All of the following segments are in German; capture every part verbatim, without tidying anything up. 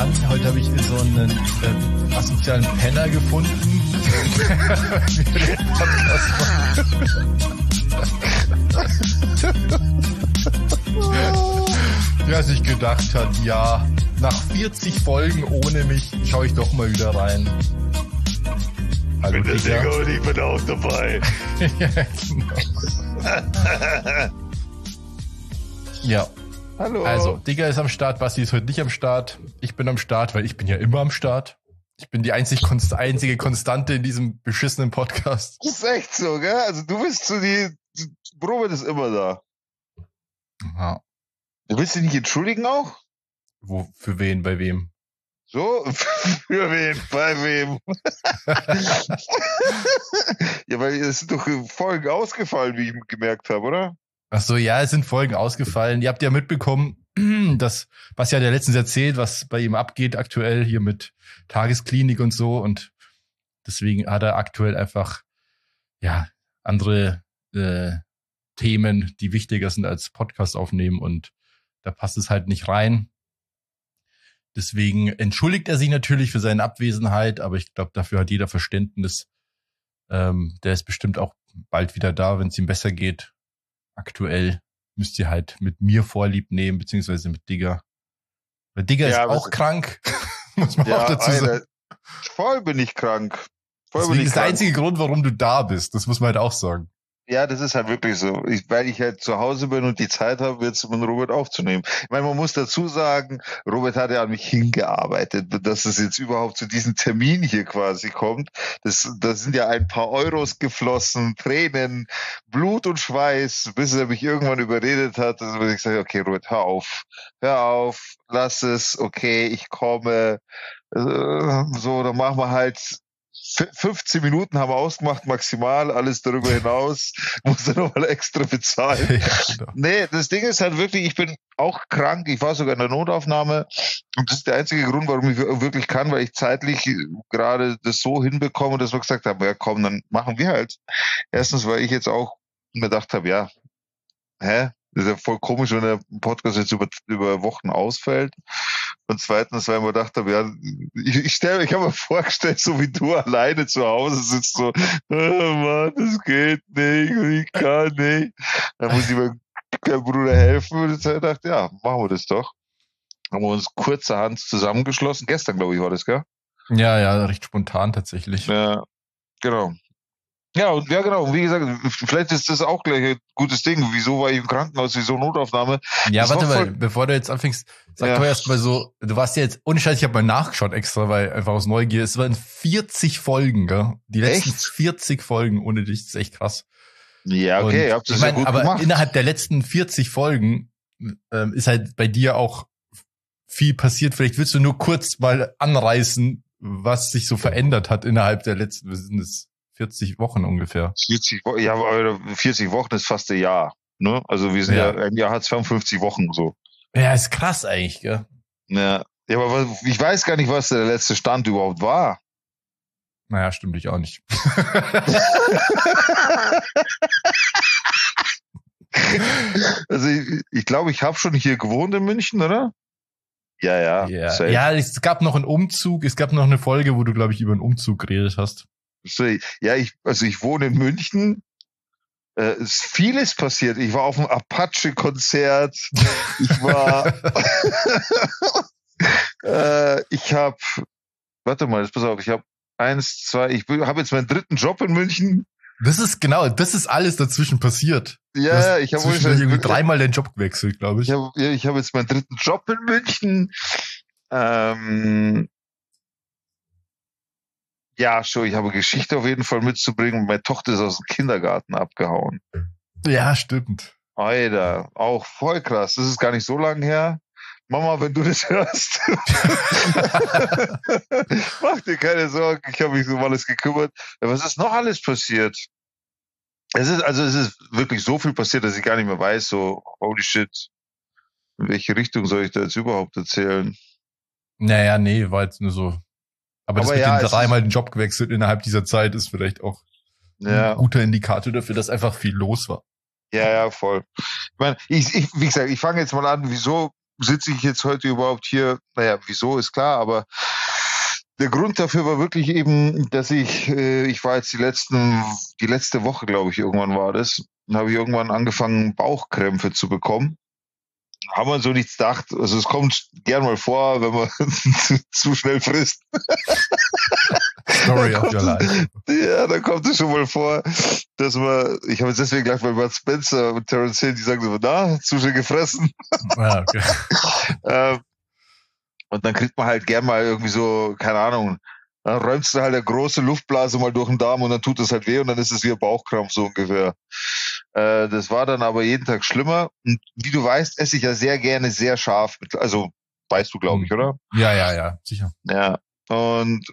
an. Heute habe ich so einen äh, asozialen Penner gefunden. Der sich gedacht hat, ja, nach vierzig Folgen ohne mich schaue ich doch mal wieder rein. Hallo, ich bin der Digga und ich bin auch dabei. Ja, genau. Ja. Hallo. Also, Digga ist am Start, Basti ist heute nicht am Start. Ich bin am Start, weil ich bin ja immer am Start. Ich bin die einzig konst- einzige Konstante in diesem beschissenen Podcast. Das ist echt so, gell? Also du bist so die... Robert ist immer da. Ja. Du willst dich nicht entschuldigen auch? Wo, für wen, bei wem? So? Für wen? Bei wem? Ja, weil es sind doch Folgen ausgefallen, wie ich gemerkt habe, oder? Ach so, ja, es sind Folgen ausgefallen. Ihr habt ja mitbekommen, dass, was ja der letztens erzählt, was bei ihm abgeht aktuell hier mit Tagesklinik und so. Und deswegen hat er aktuell einfach, ja, andere äh, Themen, die wichtiger sind als Podcast aufnehmen. Und da passt es halt nicht rein. Deswegen entschuldigt er sich natürlich für seine Abwesenheit, aber ich glaube, dafür hat jeder Verständnis. Ähm, der ist bestimmt auch bald wieder da, wenn es ihm besser geht. Aktuell müsst ihr halt mit mir Vorlieb nehmen, beziehungsweise mit Digga. Weil Digga ja, ist auch krank, muss man ja, auch dazu sagen. Alter, voll bin ich krank. Voll Deswegen bin ich ist krank. Der einzige Grund, warum du da bist. Das muss man halt auch sagen. Ja, das ist halt wirklich so. Ich, weil ich halt zu Hause bin und die Zeit habe, jetzt mit Robert aufzunehmen. Ich meine, man muss dazu sagen, Robert hat ja an mich hingearbeitet, dass es jetzt überhaupt zu diesem Termin hier quasi kommt. Das, das sind ja ein paar Euros geflossen, Tränen, Blut und Schweiß, bis er mich irgendwann überredet hat, dass ich sage, okay, Robert, hör auf, hör auf, lass es, okay, ich komme. So, dann machen wir halt fünfzehn Minuten haben wir ausgemacht, maximal, alles darüber hinaus muss er nochmal extra bezahlen. Ja, genau. Nee, das Ding ist halt wirklich, ich bin auch krank, ich war sogar in der Notaufnahme und das ist der einzige Grund, warum ich wirklich kann, weil ich zeitlich gerade das so hinbekomme, dass wir gesagt haben, ja komm, dann machen wir halt. Erstens, weil ich jetzt auch mir gedacht habe, ja, hä? Das ist ja voll komisch, wenn der Podcast jetzt über, über Wochen ausfällt. Und zweitens, weil man dachte, ja, ich, ich stelle, ich habe mir vorgestellt, so wie du alleine zu Hause sitzt, so, oh Mann, das geht nicht und ich kann nicht. Dann muss ich meinem Bruder helfen und jetzt habe ich gedacht, ja, machen wir das doch. Haben wir uns kurzerhand zusammengeschlossen. Gestern, glaube ich, war das, gell? Ja, ja, recht spontan tatsächlich. Ja, genau. Ja, und ja, genau. Und wie gesagt, vielleicht ist das auch gleich ein gutes Ding. Wieso war ich im Krankenhaus? Wieso Notaufnahme? Ja, das warte mal, bevor du jetzt anfängst, sag ja. doch erst mal so, du warst ja jetzt, ohne Scheiß, ich habe mal nachgeschaut extra, weil einfach aus Neugier, es waren vierzig Folgen, gell? Die letzten echt? vierzig Folgen ohne dich, das ist echt krass. Ja, okay, ihr habt das ich mein, ja gut aber gemacht. Innerhalb der letzten vierzig Folgen ähm, ist halt bei dir auch viel passiert. Vielleicht willst du nur kurz mal anreißen, was sich so verändert hat innerhalb der letzten, was sind das? vierzig Wochen ungefähr. vierzig Wochen, ja, aber vierzig Wochen ist fast ein Jahr, ne? Also wir sind ja, ja ein Jahr hat zweiundfünfzig Wochen so. Ja, ist krass eigentlich, gell? Ja, ja, aber ich weiß gar nicht, was der letzte Stand überhaupt war. Naja, stimmt ich auch nicht. Also ich, ich glaube, ich habe schon hier gewohnt in München, oder? Ja, ja. Ja, ja, es gab noch einen Umzug, es gab noch eine Folge, wo du, glaube ich, über einen Umzug geredet hast. Ja, ich, also ich wohne in München. Äh, ist vieles passiert. Ich war auf einem Apache-Konzert. Ich war. äh, ich habe. Warte mal, pass auf. Ich habe eins, zwei. Ich habe jetzt meinen dritten Job in München. Das ist genau. Das ist alles dazwischen passiert. Ja, ich habe irgendwie dreimal den Job gewechselt, glaube ich. Ich habe ich hab jetzt meinen dritten Job in München. Ähm. Ja, schon, ich habe Geschichte auf jeden Fall mitzubringen. Meine Tochter ist aus dem Kindergarten abgehauen. Ja, stimmt. Alter, auch voll krass. Das ist gar nicht so lange her. Mama, wenn du das hörst, mach dir keine Sorgen. Ich habe mich um alles gekümmert. Was ist noch alles passiert? Es ist, also es ist wirklich so viel passiert, dass ich gar nicht mehr weiß, so, holy shit. In welche Richtung soll ich da jetzt überhaupt erzählen? Naja, nee, war jetzt nur so. Aber, Aber das mit ja, dem dreimal den Job gewechselt innerhalb dieser Zeit ist vielleicht auch ja. ein guter Indikator dafür, dass einfach viel los war. Ja, ja, voll. Ich meine, ich, ich, wie gesagt, ich fange jetzt mal an, wieso sitze ich jetzt heute überhaupt hier? Naja, wieso ist klar, aber der Grund dafür war wirklich eben, dass ich, äh, ich war jetzt die letzten, die letzte Woche, glaube ich, irgendwann war das, dann habe ich irgendwann angefangen, Bauchkrämpfe zu bekommen. Haben wir so nichts gedacht. Also es kommt gern mal vor, wenn man zu schnell frisst. Story of your life. Ja, dann kommt es schon mal vor, dass man, ich habe jetzt deswegen gleich bei Bud Spencer und Terence Hill, die sagen so, na, zu schnell gefressen. Ah, okay. ähm, und dann kriegt man halt gern mal irgendwie so, keine Ahnung, dann räumst du halt eine große Luftblase mal durch den Darm und dann tut es halt weh und dann ist es wie ein Bauchkrampf so ungefähr. Äh, das war dann aber jeden Tag schlimmer. Und wie du weißt, esse ich ja sehr gerne sehr scharf. Also weißt du, glaube ich, oder? Ja, ja, ja, sicher. Ja. Und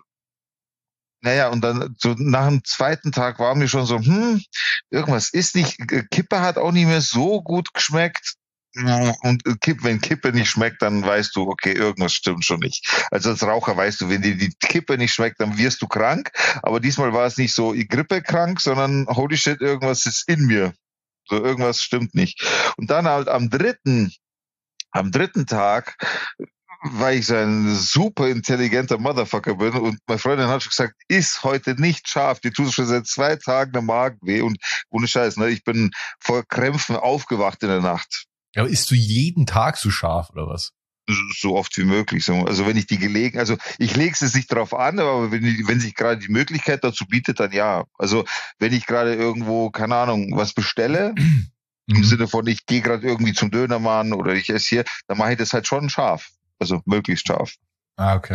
naja, und dann so nach dem zweiten Tag war mir schon so, hm, irgendwas ist nicht, Kippe hat auch nicht mehr so gut geschmeckt. Und Kippe, wenn Kippe nicht schmeckt, dann weißt du, okay, irgendwas stimmt schon nicht. Also als Raucher weißt du, wenn dir die Kippe nicht schmeckt, dann wirst du krank. Aber diesmal war es nicht so grippekrank, sondern holy shit, irgendwas ist in mir. So, irgendwas stimmt nicht. Und dann halt am dritten, am dritten Tag, weil ich so ein super intelligenter Motherfucker bin und meine Freundin hat schon gesagt, ist heute nicht scharf, die tut schon seit zwei Tagen der Magen weh und ohne Scheiß, ne, ich bin vor Krämpfen aufgewacht in der Nacht. Aber isst du jeden Tag so scharf oder was? So oft wie möglich. Also wenn ich die Gelegen, also ich lege es nicht drauf an, aber wenn, die, wenn sich gerade die Möglichkeit dazu bietet, dann ja. Also wenn ich gerade irgendwo, keine Ahnung, was bestelle, mhm. im Sinne von ich gehe gerade irgendwie zum Dönermann oder ich esse hier, dann mache ich das halt schon scharf. Also möglichst scharf. Ah, okay.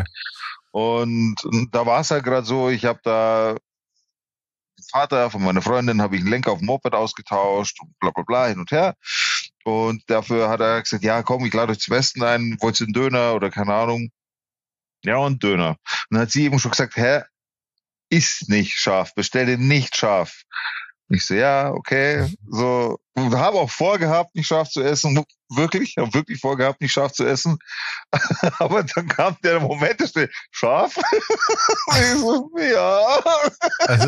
Und, und da war es halt gerade so, ich habe da den Vater von meiner Freundin, habe ich einen Lenker auf dem Moped ausgetauscht und bla bla bla hin und her. Und dafür hat er gesagt, ja komm, ich lade euch zum Westen ein, wollt ihr einen Döner oder keine Ahnung. Ja, und Döner. Und dann hat sie eben schon gesagt, hä, ist nicht scharf, bestelle nicht scharf. Und ich so, ja, okay, so, und habe auch vorgehabt, nicht scharf zu essen, wirklich, habe wirklich vorgehabt, nicht scharf zu essen. Aber dann kam der Moment, da steht, scharf? Und ich so, ja, also,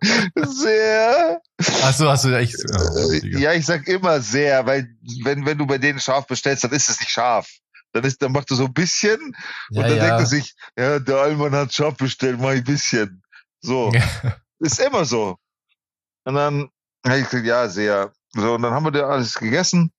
sehr. Ach so, hast du echt, oh, ja, ich sag immer sehr, weil wenn, wenn du bei denen scharf bestellst, dann ist es nicht scharf. Dann ist, dann macht er so ein bisschen und ja, dann ja. denkt er sich, ja, der Allmann hat scharf bestellt, mach ich ein bisschen. So. Ist immer so. Und dann habe ich gesagt, ja, sehr. So, und dann haben wir da alles gegessen.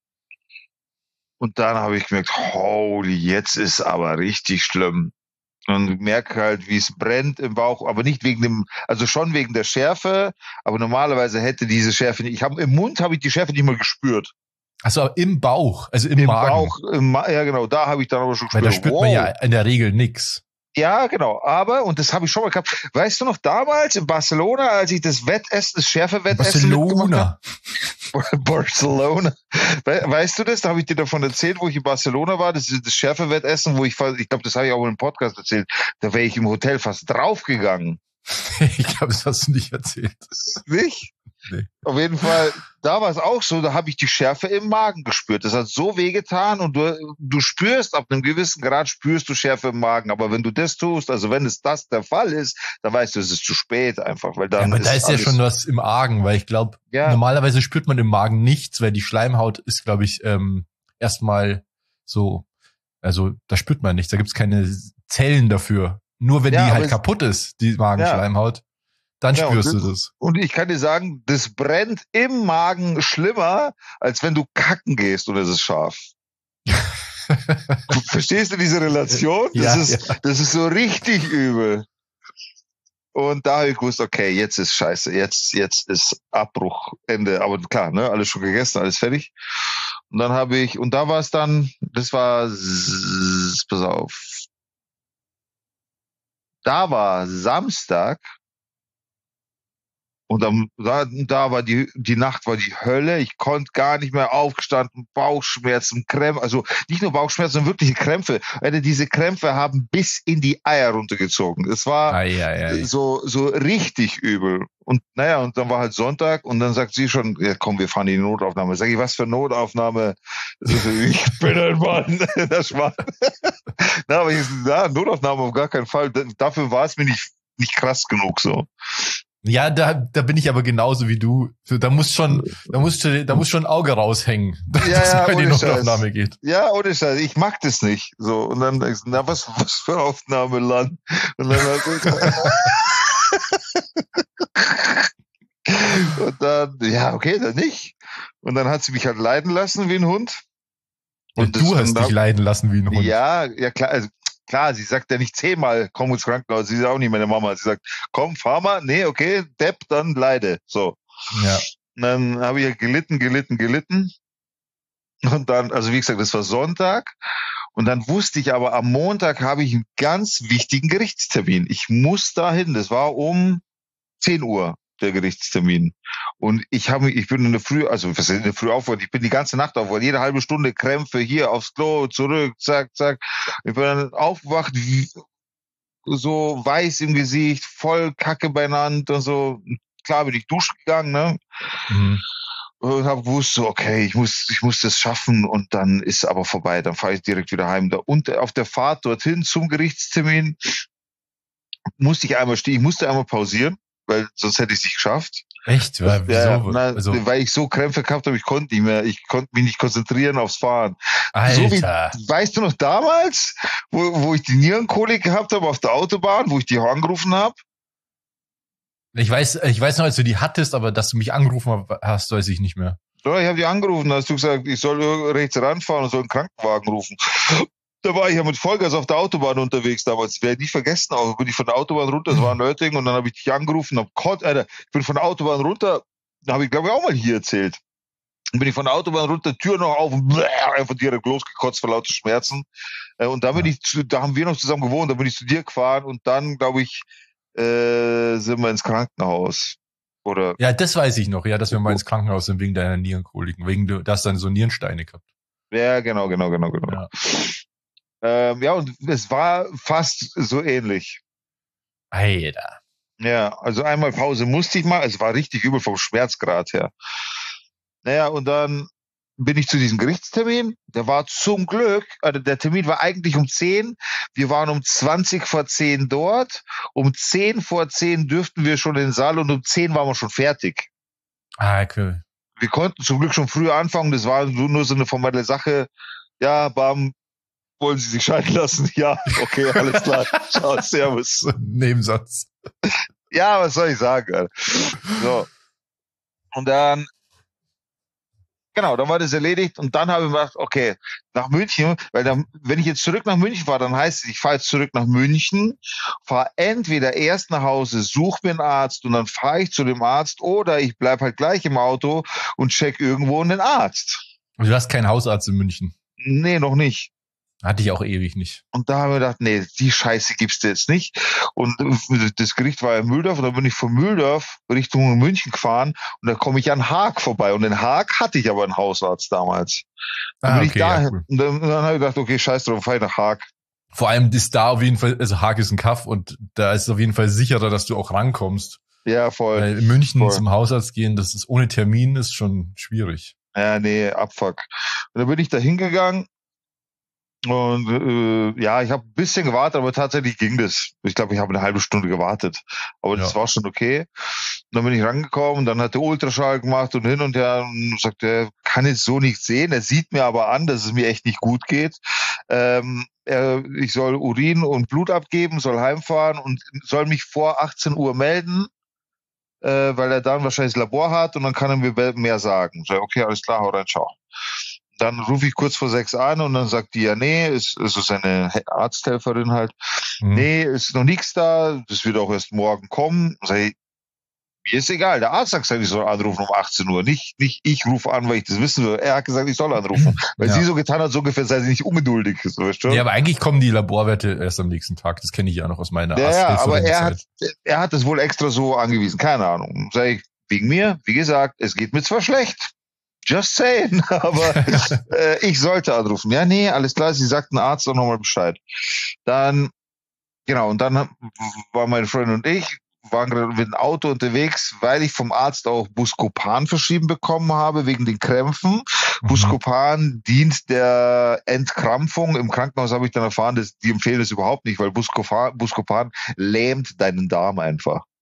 Und dann habe ich gemerkt, holy, jetzt ist aber richtig schlimm. Und merke halt, wie es brennt im Bauch, aber nicht wegen dem, also schon wegen der Schärfe, aber normalerweise hätte diese Schärfe nicht, ich habe im Mund habe ich die Schärfe nicht mal gespürt. Achso, aber im Bauch, also im, Im Magen. Bauch, im Ma- ja genau, da habe ich dann aber schon gespürt. Weil da spürt wow. man ja in der Regel nix. Ja, genau, aber, und das habe ich schon mal gehabt, weißt du noch, damals in Barcelona, als ich das Wettessen, das Schärfe-Wettessen Barcelona. Barcelona. We- weißt du das? Da habe ich dir davon erzählt, wo ich in Barcelona war, das ist das Schärfe-Wettessen, wo ich fast, ich glaube, das habe ich auch in einem Podcast erzählt, da wäre ich im Hotel fast draufgegangen. Ich glaube, das hast du nicht erzählt. Nicht? Nee. Auf jeden Fall, da war es auch so, da habe ich die Schärfe im Magen gespürt. Das hat so wehgetan und du, du spürst, ab einem gewissen Grad spürst du Schärfe im Magen. Aber wenn du das tust, also wenn es das der Fall ist, dann weißt du, es ist zu spät einfach. Weil dann ja, aber ist da ist ja schon was im Argen, weil ich glaube, ja. normalerweise spürt man im Magen nichts, weil die Schleimhaut ist, glaube ich, ähm, erstmal so, also da spürt man nichts, da gibt's keine Zellen dafür. Nur wenn ja, die halt kaputt ist, die Magenschleimhaut. Ja. Dann ja, spürst das, du das. Und ich kann dir sagen, das brennt im Magen schlimmer, als wenn du kacken gehst und es ist scharf. Verstehst du diese Relation? Das, ja, ist, ja. das ist so richtig übel. Und da habe ich gewusst, okay, jetzt ist scheiße, jetzt, jetzt ist Abbruch, Ende. Aber klar, ne, alles schon gegessen, alles fertig. Und dann habe ich, und da war es dann, das war, pass auf, da war Samstag. Und dann, da, da war die, die Nacht war die Hölle. Ich konnte gar nicht mehr aufgestanden, Bauchschmerzen, Krämpfe, also nicht nur Bauchschmerzen, sondern wirkliche Krämpfe. Also diese Krämpfe haben bis in die Eier runtergezogen. Es war ei, ei, ei. so, so richtig übel. Und naja, und dann war halt Sonntag und dann sagt sie schon, ja komm, wir fahren in die Notaufnahme. Sag ich, was für Notaufnahme? Ich bin ein Mann, das war. Na, aber ich, na, Notaufnahme auf gar keinen Fall. Dafür war es mir nicht, nicht krass genug so. Ja, da, da bin ich aber genauso wie du. Da muss schon, da muss, da muss schon ein Auge raushängen, dass Ja, ja, es über die ohne Notaufnahme Scheiß. geht. Ja, ohne Scheiß. Ich mag das nicht. So, und dann denkst du, na, was, was für Aufnahme Land. Und dann, und dann, ja, okay, dann nicht. Und dann hat sie mich halt leiden lassen wie ein Hund. Und du hast dich leiden lassen wie ein Hund. Ja, ja, klar. Also, klar, sie sagt ja nicht zehnmal, komm ins Krankenhaus. Sie ist auch nicht meine Mama. Sie sagt, komm, fahr mal. Nee, okay, Depp, dann leide. So. Ja. Und dann habe ich ja gelitten, gelitten, gelitten. Und dann, also wie gesagt, das war Sonntag. Und dann wusste ich aber, am Montag habe ich einen ganz wichtigen Gerichtstermin. Ich muss dahin. Das war um zehn Uhr, der Gerichtstermin. Und ich habe, ich bin in der Früh, also was ist in der Früh aufgewacht? Ich bin die ganze Nacht aufgewacht. Jede halbe Stunde Krämpfe, hier aufs Klo, zurück, zack, zack. Ich bin dann aufgewacht, so weiß im Gesicht, voll Kacke beieinander und so. Klar bin ich duschen gegangen, ne? Mhm. Und habe gewusst, so, okay, ich muss, ich muss das schaffen und dann ist aber vorbei. Dann fahre ich direkt wieder heim. Da, und auf der Fahrt dorthin zum Gerichtstermin musste ich einmal stehen, ich musste einmal pausieren, weil sonst hätte ich es nicht geschafft. Echt? Ja, wieso? Ja, na, also, weil ich so Krämpfe gehabt habe, ich konnte nicht mehr, ich konnte mich nicht konzentrieren aufs Fahren. Alter. So wie, weißt du noch damals, wo, wo ich die Nierenkolik gehabt habe auf der Autobahn, wo ich die angerufen habe? Ich weiß, ich weiß noch, als du die hattest, aber dass du mich angerufen hast, weiß ich nicht mehr. Ja, ich habe die angerufen, da hast du gesagt, ich soll rechts ranfahren und soll einen Krankenwagen rufen. Da war ich ja mit Vollgas auf der Autobahn unterwegs damals. Werde ich nie vergessen, auch bin ich von der Autobahn runter, das war in Nörding, und dann habe ich dich angerufen, hab Gott, Alter, ich bin von der Autobahn runter, da habe ich glaube ich auch mal hier erzählt. Dann bin ich von der Autobahn runter, Tür noch auf und einfach direkt losgekotzt vor lauter Schmerzen. Und dann bin ja. ich, zu, da haben wir noch zusammen gewohnt, da bin ich zu dir gefahren und dann, glaube ich, äh, sind wir ins Krankenhaus. Oder? Ja, das weiß ich noch, ja, dass wir mal ins Krankenhaus sind wegen deiner Nierenkoliken, wegen du, da hast dann so Nierensteine gehabt. Ja, genau, genau, genau, genau. Ja. Ähm, ja, und es war fast so ähnlich. Alter. Ja, also einmal Pause musste ich mal, es war richtig übel vom Schmerzgrad her. Naja, und dann bin ich zu diesem Gerichtstermin. Der war zum Glück, also der Termin war eigentlich um zehn. Wir waren um zwanzig vor zehn dort. Um zehn vor zehn dürften wir schon in den Saal und um zehn waren wir schon fertig. Ah, cool. Wir konnten zum Glück schon früher anfangen. Das war nur so eine formelle Sache. Ja, bam, wollen Sie sich scheiden lassen? Ja, okay, alles klar. Ciao, servus. Nebensatz. Ja, was soll ich sagen? So. Und dann Genau, dann war das erledigt und dann habe ich gedacht, okay, nach München, weil dann, wenn ich jetzt zurück nach München fahre, dann heißt es, ich fahre jetzt zurück nach München, fahre entweder erst nach Hause, suche mir einen Arzt und dann fahre ich zu dem Arzt oder ich bleibe halt gleich im Auto und check irgendwo einen Arzt. Und du hast keinen Hausarzt in München? Nee, noch nicht. Hatte ich auch ewig nicht. Und da haben wir gedacht, nee, die Scheiße gibt's jetzt nicht. Und das Gericht war in Mühldorf und dann bin ich von Mühldorf Richtung München gefahren und da komme ich an Haag vorbei. Und in Haag hatte ich aber einen Hausarzt damals. Dann ah, bin okay, ich da ja, cool. und dann, dann habe ich gedacht, okay, scheiß drauf, fahr ich nach Haag. Vor allem ist da auf jeden Fall, also Haag ist ein Kaff und da ist es auf jeden Fall sicherer, dass du auch rankommst. Ja, voll. Weil in München voll. zum Hausarzt gehen, das ist ohne Termin, ist schon schwierig. Ja, nee, Abfuck. Und dann bin ich da hingegangen. Und äh, ja, ich habe ein bisschen gewartet, aber tatsächlich ging das. Ich glaube, ich habe eine halbe Stunde gewartet. Aber das ja. war schon okay. Und dann bin ich rangekommen, dann hat der Ultraschall gemacht und hin und her und sagt, er kann jetzt so nicht sehen. Er sieht mir aber an, dass es mir echt nicht gut geht. Ähm, er, ich soll Urin und Blut abgeben, soll heimfahren und soll mich vor achtzehn Uhr melden, äh, weil er dann wahrscheinlich das Labor hat und dann kann er mir mehr sagen. Ich sage, okay, alles klar, hau rein, ciao. Dann rufe ich kurz vor sechs an und dann sagt die, ja, nee, ist, ist so seine Arzthelferin halt, mhm. nee, ist noch nichts da, das wird auch erst morgen kommen. Sag ich, mir ist egal, der Arzt sagt, ich soll anrufen um achtzehn Uhr, nicht, nicht ich rufe an, weil ich das wissen will. Er hat gesagt, ich soll anrufen, weil ja. sie so getan hat, so ungefähr sei sie nicht ungeduldig. So, weißt du? Ja, aber eigentlich kommen die Laborwerte erst am nächsten Tag, das kenne ich ja noch aus meiner ja, Arzthelferin. Ja, aber er hat, er hat das wohl extra so angewiesen, keine Ahnung. Sag ich, wegen mir, wie gesagt, es geht mir zwar schlecht, just saying, aber äh, ich sollte anrufen. Ja, nee, alles klar, sie sagt ein Arzt auch nochmal Bescheid. Dann, genau, und dann war meine Freundin und ich, waren gerade mit dem Auto unterwegs, weil ich vom Arzt auch Buscopan verschrieben bekommen habe, wegen den Krämpfen. Mhm. Buscopan dient der Entkrampfung. Im Krankenhaus habe ich dann erfahren, dass die empfehlen es überhaupt nicht, weil Buscopan, Buscopan lähmt deinen Darm einfach.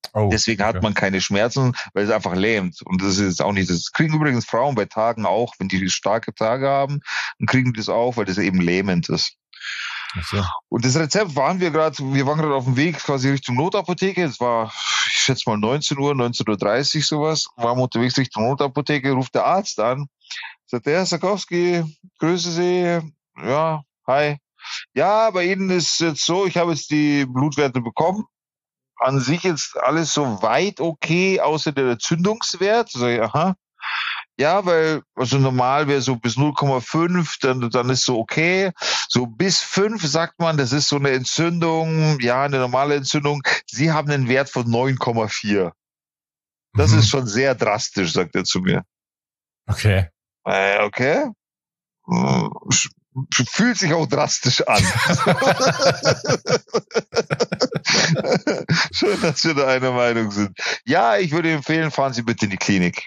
Oh, Deswegen okay. hat man keine Schmerzen, weil es einfach lähmt. Und das ist auch nicht, das kriegen übrigens Frauen bei Tagen auch, wenn die starke Tage haben, dann kriegen die das auch, weil das eben lähmend ist. Ach so. Und das Rezept waren wir gerade, wir waren gerade auf dem Weg quasi Richtung Notapotheke. Es war, ich schätze mal neunzehn Uhr, neunzehn Uhr dreißig sowas. Waren wir unterwegs Richtung Notapotheke, ruft der Arzt an. Sagt der, Herr Sarkowski, grüße Sie. Ja, hi. Ja, bei Ihnen ist jetzt so, ich habe jetzt die Blutwerte bekommen. An sich jetzt alles so weit okay, außer der Entzündungswert. So, aha. Ja, weil, also normal wäre so bis null Komma fünf, dann, dann ist so okay. So bis fünf sagt man, das ist so eine Entzündung, ja, eine normale Entzündung. Sie haben einen Wert von neun Komma vier. Das mhm. ist schon sehr drastisch, sagt er zu mir. Okay. Äh, okay. Fühlt sich auch drastisch an. Schön, dass wir da einer Meinung sind. Ja, ich würde empfehlen, fahren Sie bitte in die Klinik.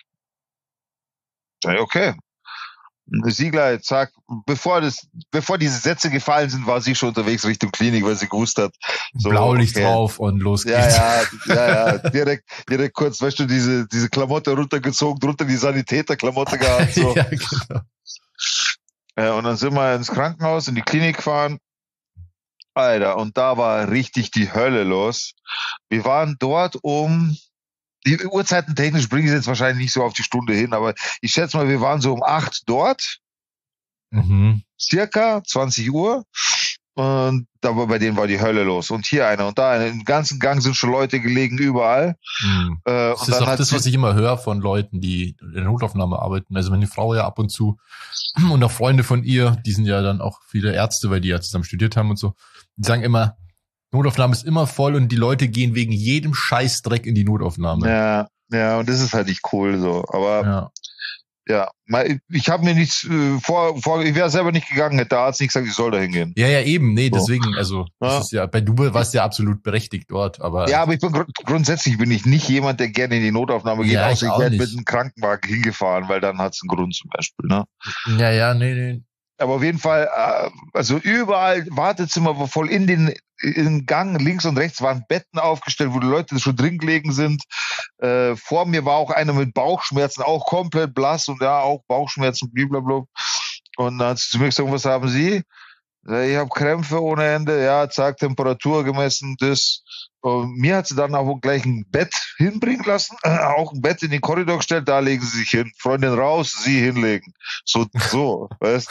Okay. Siegler sagt, bevor das, bevor diese Sätze gefallen sind, war sie schon unterwegs Richtung Klinik, weil sie gewusst hat. So, Blaulicht okay. drauf und los geht's. Ja, ja, ja, ja. Direkt, direkt kurz, weißt du, diese, diese Klamotte runtergezogen, drunter die Sanitäterklamotte gehabt, so. Ja, genau. Ja, und dann sind wir ins Krankenhaus, in die Klinik gefahren. Alter, und da war richtig die Hölle los. Wir waren dort um, die Uhrzeiten technisch bringe ich jetzt wahrscheinlich nicht so auf die Stunde hin, aber ich schätze mal, wir waren so um acht dort. Mhm. Circa zwanzig Uhr. Und da war, bei denen war die Hölle los. Und hier einer und da einer. Im ganzen Gang sind schon Leute gelegen, überall. Mhm. Äh, das und ist dann auch das, was ich immer höre von Leuten, die in der Notaufnahme arbeiten. Also meine Frau ja ab und zu und auch Freunde von ihr, die sind ja dann auch viele Ärzte, weil die ja zusammen studiert haben und so. Die sagen immer, Notaufnahme ist immer voll und die Leute gehen wegen jedem Scheißdreck in die Notaufnahme. Ja, ja, und das ist halt nicht cool so. Aber ja. Ja, ich habe mir nichts äh, vor, vor, ich wäre selber nicht gegangen, hätte der Arzt nicht gesagt, ich soll da hingehen. Ja, ja, eben, nee, so. Deswegen, also, das ja. ist ja, bei du warst ja absolut berechtigt dort, aber. Ja, aber ich bin gr- grundsätzlich bin ich nicht jemand, der gerne in die Notaufnahme geht, ja, außer ich, ich werde mit einem Krankenwagen hingefahren, weil dann hat's einen Grund zum Beispiel, ne? Ja, ja, nee, nee. Aber auf jeden Fall, also überall Wartezimmer war voll, in den, in den Gang links und rechts waren Betten aufgestellt, wo die Leute schon drin gelegen sind. Äh, vor mir war auch einer mit Bauchschmerzen, auch komplett blass und ja, auch Bauchschmerzen, blablabla. Und dann hat sie zu mir gesagt, was haben Sie? Ich habe Krämpfe ohne Ende, ja, zack, Temperatur gemessen, das. Und mir hat sie dann auch gleich ein Bett hinbringen lassen, äh, auch ein Bett in den Korridor gestellt, da legen Sie sich hin. Freundin raus, Sie hinlegen. So, so, weißt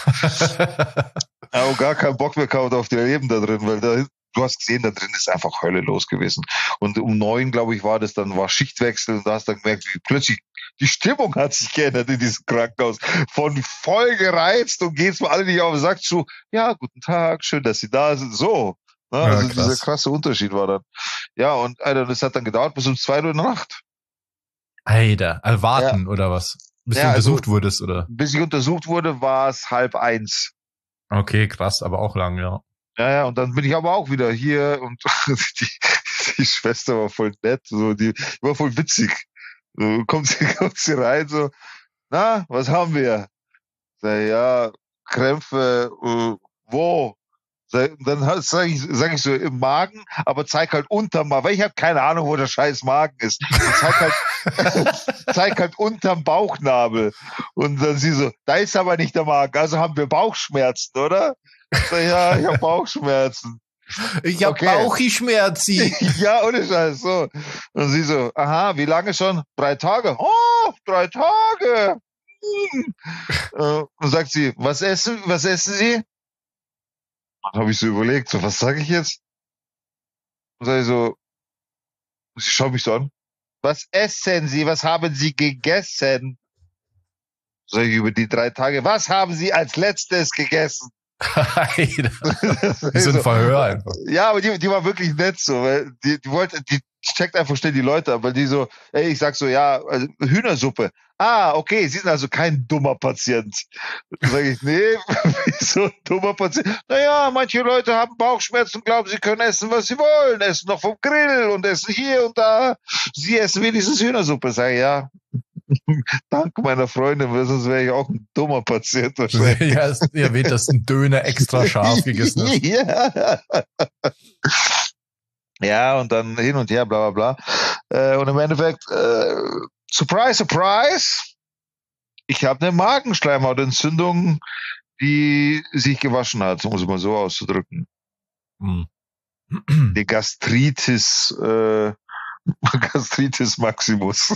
du? Auch gar keinen Bock mehr gehabt auf die Leben da drin, weil da, du hast gesehen, da drin ist einfach Hölle los gewesen. Und um neun, glaube ich, war das dann, war Schichtwechsel und da hast du dann gemerkt, wie plötzlich die Stimmung hat sich geändert in diesem Krankenhaus. Von voll gereizt und geht's mir alle nicht auf und sagt so, ja, guten Tag, schön, dass Sie da sind. So. Ne? Ja, also krass. Dieser krasse Unterschied war dann. Ja, und Alter, das hat dann gedauert bis um zwei Uhr in der Nacht. Alter, erwarten ja. Oder was? Bis ja, du untersucht also, wurdest, oder? Bis ich untersucht wurde, war es halb eins. Okay, krass, aber auch lang, ja. Ja, ja, und dann bin ich aber auch wieder hier und die, die Schwester war voll nett, so, die war voll witzig. So, kommt sie, kommt sie rein, so, na, was haben wir? Sag, ja, Krämpfe, äh, wo? Sag, dann sage ich, sag ich so, im Magen, aber zeig halt unterm Magen, weil ich habe keine Ahnung, wo der scheiß Magen ist. Zeig halt, zeig halt unterm Bauchnabel. Und dann sie so, da ist aber nicht der Magen, also haben wir Bauchschmerzen, oder? Sag, ja, ich habe Bauchschmerzen. Ich habe okay. Bauchschmerzen. Ja, ohne Scheiß, so. Und sie so, aha, wie lange schon? Drei Tage. Oh, drei Tage. Hm. Und sagt sie, was essen, was essen Sie? Dann habe ich so überlegt, so, was sage ich jetzt? Und sage ich so, sie schaut mich so an. Was essen Sie? Was haben Sie gegessen? Sag ich über die drei Tage, was haben Sie als letztes gegessen? Die sind Verhör einfach. Ja, aber die, die war wirklich nett so, weil die, die wollte, die checkt einfach schnell die Leute ab, weil die so, ey, ich sag so, ja, also Hühnersuppe. Ah, okay, Sie sind also kein dummer Patient. Dann sage ich, nee, wieso ein dummer Patient? Naja, manche Leute haben Bauchschmerzen und glauben, sie können essen, was sie wollen, essen noch vom Grill und essen hier und da. Sie essen wenigstens Hühnersuppe. Sag ich, ja. Dank meiner Freundin, weil sonst wäre ich auch ein dummer Patient wahrscheinlich. Ja, ihr weht, dass ein Döner extra scharf gegessen ist. Ja. Ja, und dann hin und her, bla bla bla. Äh, und im Endeffekt, äh, surprise, surprise, ich habe eine Magenschleimhautentzündung, die sich gewaschen hat, um es mal so auszudrücken. Hm. Die Gastritis, äh, Gastritis Maximus.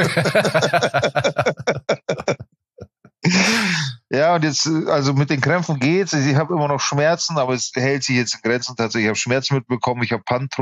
Ja, und jetzt, also mit den Krämpfen geht's. Ich habe immer noch Schmerzen, aber es hält sich jetzt in Grenzen tatsächlich. Ich habe Schmerzen mitbekommen. Ich habe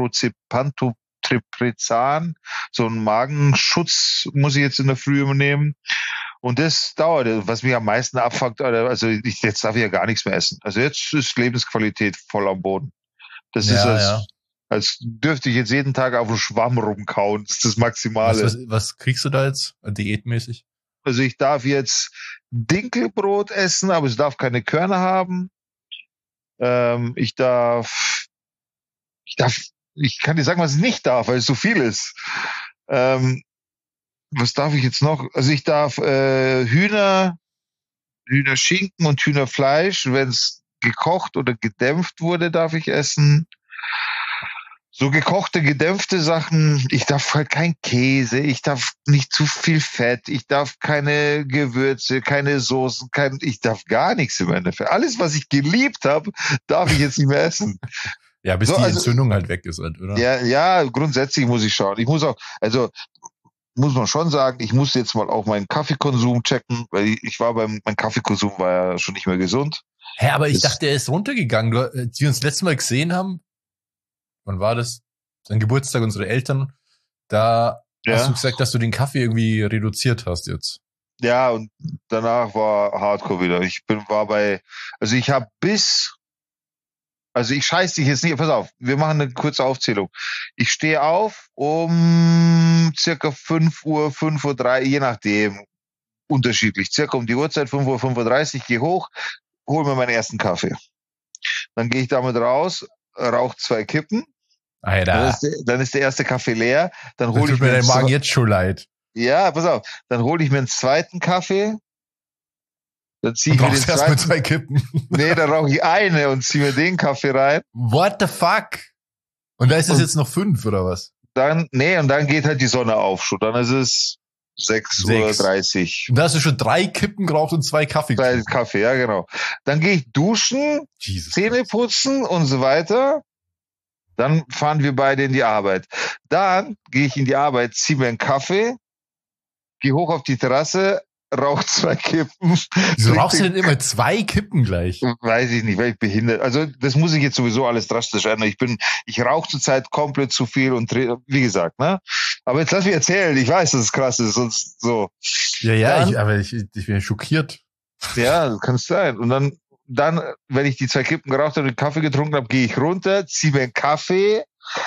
Pantoprazan, so einen Magenschutz muss ich jetzt in der Früh immer nehmen. Und das dauert, was mich am meisten abfuckt. Also ich, jetzt darf ich ja gar nichts mehr essen. Also jetzt ist Lebensqualität voll am Boden. Das Ja, ist als, ja. als dürfte ich jetzt jeden Tag auf den Schwamm rumkauen. Das ist das Maximale. Was, was, was kriegst du da jetzt, diätmäßig? Also ich darf jetzt Dinkelbrot essen, aber es darf keine Körner haben. Ähm, ich darf, ich darf, ich kann dir sagen, was ich nicht darf, weil es so viel ist. Ähm, was darf ich jetzt noch? Also ich darf äh, Hühner, Hühnerschinken und Hühnerfleisch, wenn es gekocht oder gedämpft wurde, darf ich essen. So gekochte, gedämpfte Sachen, ich darf halt kein Käse, ich darf nicht zu viel Fett, ich darf keine Gewürze, keine Soßen, kein, ich darf gar nichts im Endeffekt. Alles, was ich geliebt habe, darf ich jetzt nicht mehr essen. Ja, bis so, die also, Entzündung halt weg ist, oder? Ja, ja, grundsätzlich muss ich schauen. Ich muss auch, also muss man schon sagen, ich muss jetzt mal auch meinen Kaffeekonsum checken, weil ich, ich war beim, mein Kaffeekonsum war ja schon nicht mehr gesund. Hä, aber ich das, dachte, er ist runtergegangen. Du, als wir uns das letzte Mal gesehen haben, wann war das? Sein Geburtstag unserer Eltern. Da ja. hast du gesagt, dass du den Kaffee irgendwie reduziert hast jetzt. Ja, und danach war Hardcore wieder. Ich bin, war bei, also ich habe bis, also ich scheiß dich jetzt nicht, pass auf, wir machen eine kurze Aufzählung. Ich stehe auf um circa fünf Uhr, fünf Uhr drei, je nachdem, unterschiedlich, circa um die Uhrzeit, fünf Uhr fünfunddreißig, gehe hoch, hol mir meinen ersten Kaffee. Dann gehe ich damit raus, rauche zwei Kippen. Alter. Dann ist, der, dann ist der erste Kaffee leer. Dann hole ich mir mir dein Magen jetzt schon leid. Ja, pass auf. Dann hole ich mir einen zweiten Kaffee. Dann ziehe ich mir den erst zweiten. mit zwei Kippen. Nee, dann rauche ich eine und ziehe mir den Kaffee rein. What the fuck? Und da ist es jetzt noch fünf, oder was? Dann, nee, und dann geht halt die Sonne auf schon. Dann ist es sechs Uhr dreißig. Und da hast du schon drei Kippen geraucht und zwei Kaffee. Zwei Kaffee, ja, genau. Dann gehe ich duschen, Jesus Zähne putzen und so weiter. Dann fahren wir beide in die Arbeit. Dann gehe ich in die Arbeit, ziehe mir einen Kaffee, gehe hoch auf die Terrasse, rauche zwei Kippen. Wieso rauchst du denn immer zwei Kippen gleich? Weiß ich nicht, weil ich behindert. Also das muss ich jetzt sowieso alles drastisch ändern. Ich bin, ich rauche zurzeit komplett zu viel und wie gesagt, ne? Aber jetzt lass mich erzählen. Ich weiß, dass es krass ist und so. Ja, ja, dann, ich, aber ich, ich bin schockiert. Ja, das kann sein. Und dann, dann, wenn ich die zwei Kippen geraucht habe und Kaffee getrunken habe, gehe ich runter, ziehe mir einen Kaffee,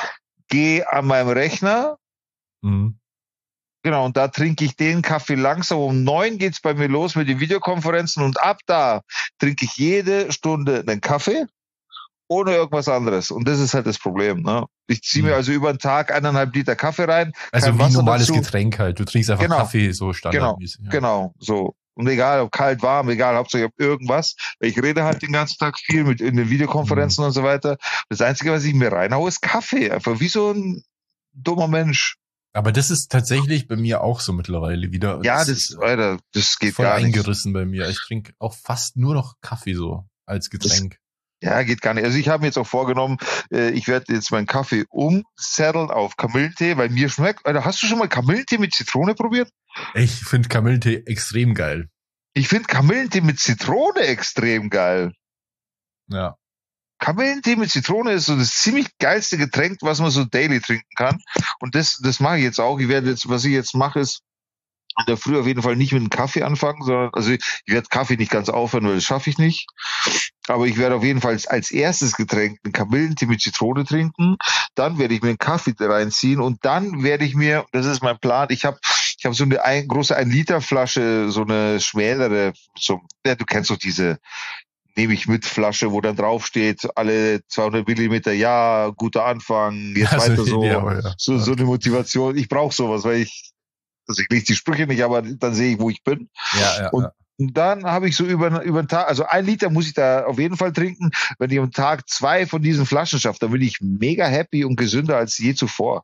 gehe an meinem Rechner. Mhm. Genau, und da trinke ich den Kaffee langsam. Um neun geht's bei mir los mit den Videokonferenzen und ab da trinke ich jede Stunde einen Kaffee ohne irgendwas anderes. Und das ist halt das Problem. Ne? Ich ziehe mir also über den Tag eineinhalb Liter Kaffee rein. Also wie Wasser normales dazu. Getränk halt. Du trinkst einfach genau. Kaffee so standardmäßig. Genau, ja. genau, so. Und egal, ob kalt, warm, egal, Hauptsache ich habe irgendwas. Ich rede halt den ganzen Tag viel mit in den Videokonferenzen mhm. und so weiter. Das Einzige, was ich mir reinhaue, ist Kaffee. Einfach wie so ein dummer Mensch. Aber das ist tatsächlich bei mir auch so mittlerweile wieder. Ja, das, das, ist Alter, das geht voll gar nicht. eingerissen bei mir. Ich trinke auch fast nur noch Kaffee so als Getränk. Das, ja, geht gar nicht. Also ich habe mir jetzt auch vorgenommen, äh, ich werde jetzt meinen Kaffee umsetteln auf Kamillentee, weil mir schmeckt. Alter, hast du schon mal Kamillentee mit Zitrone probiert? Ich finde Kamillentee extrem geil. Ich finde Kamillentee mit Zitrone extrem geil. Ja. Kamillentee mit Zitrone ist so das ziemlich geilste Getränk, was man so daily trinken kann. Und das, das mache ich jetzt auch. Ich werde jetzt, was ich jetzt mache, ist in der Früh auf jeden Fall nicht mit einem Kaffee anfangen, sondern, also ich werde Kaffee nicht ganz aufhören, weil das schaffe ich nicht. Aber ich werde auf jeden Fall als erstes Getränk einen Kamillentee mit Zitrone trinken. Dann werde ich mir einen Kaffee reinziehen und dann werde ich mir, das ist mein Plan, ich habe ich habe so eine ein, große ein Liter Flasche, so eine schmälere, so, ja, du kennst doch diese nehme ich mit Flasche, wo dann drauf steht, alle zweihundert Millimeter, ja, guter Anfang, jetzt also, weiter so, ja, ja. so, so eine Motivation. Ich brauche sowas, weil ich, also ich lese die Sprüche nicht, aber dann sehe ich, wo ich bin. Ja, ja, und, ja. Und dann habe ich so über, über den Tag, also ein Liter muss ich da auf jeden Fall trinken. Wenn ich am Tag zwei von diesen Flaschen schaffe, dann bin ich mega happy und gesünder als je zuvor.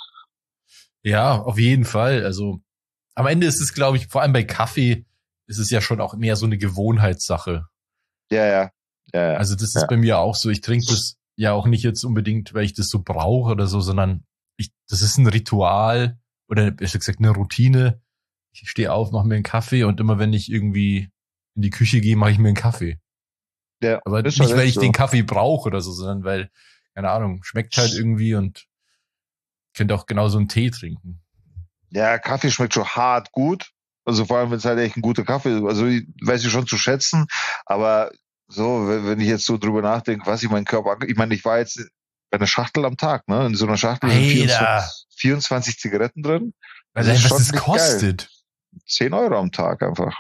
Ja, auf jeden Fall. Also am Ende ist es, glaube ich, vor allem bei Kaffee, ist es ja schon auch mehr so eine Gewohnheitssache. Ja, ja. ja, ja. Also das ist ja. bei mir auch so. Ich trinke das ja auch nicht jetzt unbedingt, weil ich das so brauche oder so, sondern ich, das ist ein Ritual oder besser gesagt eine Routine. Ich stehe auf, mache mir einen Kaffee und immer wenn ich irgendwie in die Küche gehe, mache ich mir einen Kaffee. Ja, aber nicht, weil ich so. den Kaffee brauche oder so, sondern weil, keine Ahnung, schmeckt halt irgendwie und könnte auch genauso einen Tee trinken. Ja, Kaffee schmeckt schon hart gut. Also vor allem, wenn es halt echt ein guter Kaffee ist. Also ich weiß ich schon zu schätzen, aber so, wenn ich jetzt so drüber nachdenke, was ich meinen Körper, ich meine, ich war jetzt bei einer Schachtel am Tag, ne? In so einer Schachtel sind vierundzwanzig, vierundzwanzig Zigaretten drin. Das also, ist was das kostet? Geil. zehn Euro am Tag einfach.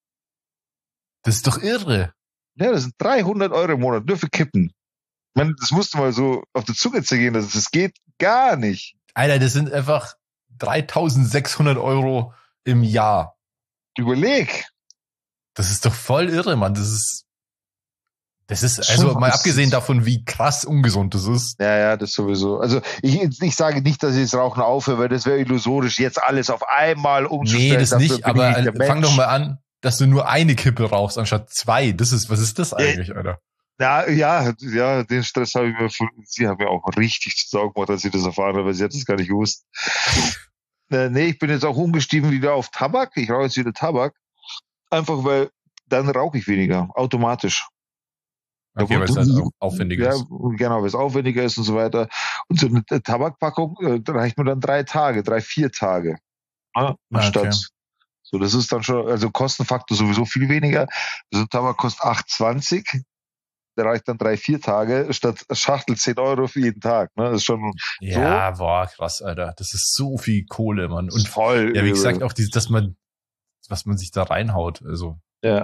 Das ist doch irre. Ja, das sind dreihundert Euro im Monat, nur für Kippen. Ich meine, das musst du mal so auf die Zunge zergehen, das, das geht gar nicht. Alter, das sind einfach dreitausendsechshundert Euro im Jahr. Überleg. Das ist doch voll irre, Mann. Das ist, das ist, also mal abgesehen davon, wie krass ungesund das ist. Ja, ja, das sowieso. Also ich, ich sage nicht, dass ich das Rauchen aufhöre, weil das wäre illusorisch, jetzt alles auf einmal umzustellen. Nee, das nicht, aber fang doch mal an, dass du nur eine Kippe rauchst, anstatt zwei. Das ist, was ist das eigentlich, Alter? Ja, ja, ja, den Stress habe ich mir von, sie haben mir auch richtig zu saugen gemacht, als sie das erfahren haben, weil sie hat es gar nicht gewusst. äh, nee, ich bin jetzt auch umgestiegen wieder auf Tabak. Ich rauche jetzt wieder Tabak. Einfach weil, dann rauche ich weniger, automatisch. Okay, ja, weil es halt aufwendiger ja, ist. Genau, weil es aufwendiger ist und so weiter. Und so eine Tabakpackung äh, reicht mir dann drei Tage, drei, vier Tage. Ja, anstatt. Okay. So, das ist dann schon, also Kostenfaktor sowieso viel weniger. So ein Tabak kostet acht zwanzig. Der reicht dann drei, vier Tage, statt Schachtel zehn Euro für jeden Tag. Ne? Das ist schon ja, so. Boah, krass, Alter. Das ist so viel Kohle, Mann. Und voll. Ja, wie gesagt, auch dieses, dass man, was man sich da reinhaut. Also. Ja.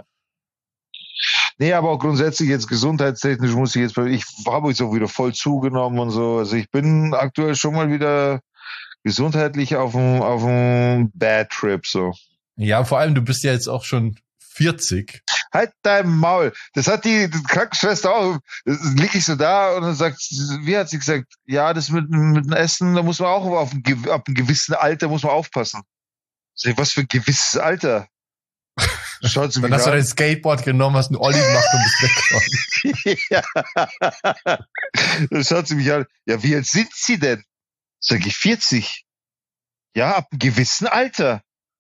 Nee, aber auch grundsätzlich jetzt gesundheitstechnisch muss ich jetzt, ich habe jetzt auch wieder voll zugenommen und so. Also ich bin aktuell schon mal wieder gesundheitlich auf dem, auf dem Bad Trip, so. Ja, vor allem, du bist ja jetzt auch schon vierzig. Halt dein Maul. Das hat die, die Krankenschwester auch. Lieg ich so da und dann sagt, wie hat sie gesagt? Ja, das mit, mit dem Essen, da muss man auch auf ein, auf ein gewissen Alter muss man aufpassen. Sag, was für ein gewisses Alter? Schaut sie dann mich hast an. Du dein Skateboard genommen, hast einen Olli gemacht und bist weggekommen. Ja. Dann schaut sie mich an. Ja, wie alt sind Sie denn? Sag ich, vierzig. Ja, ab einem gewissen Alter.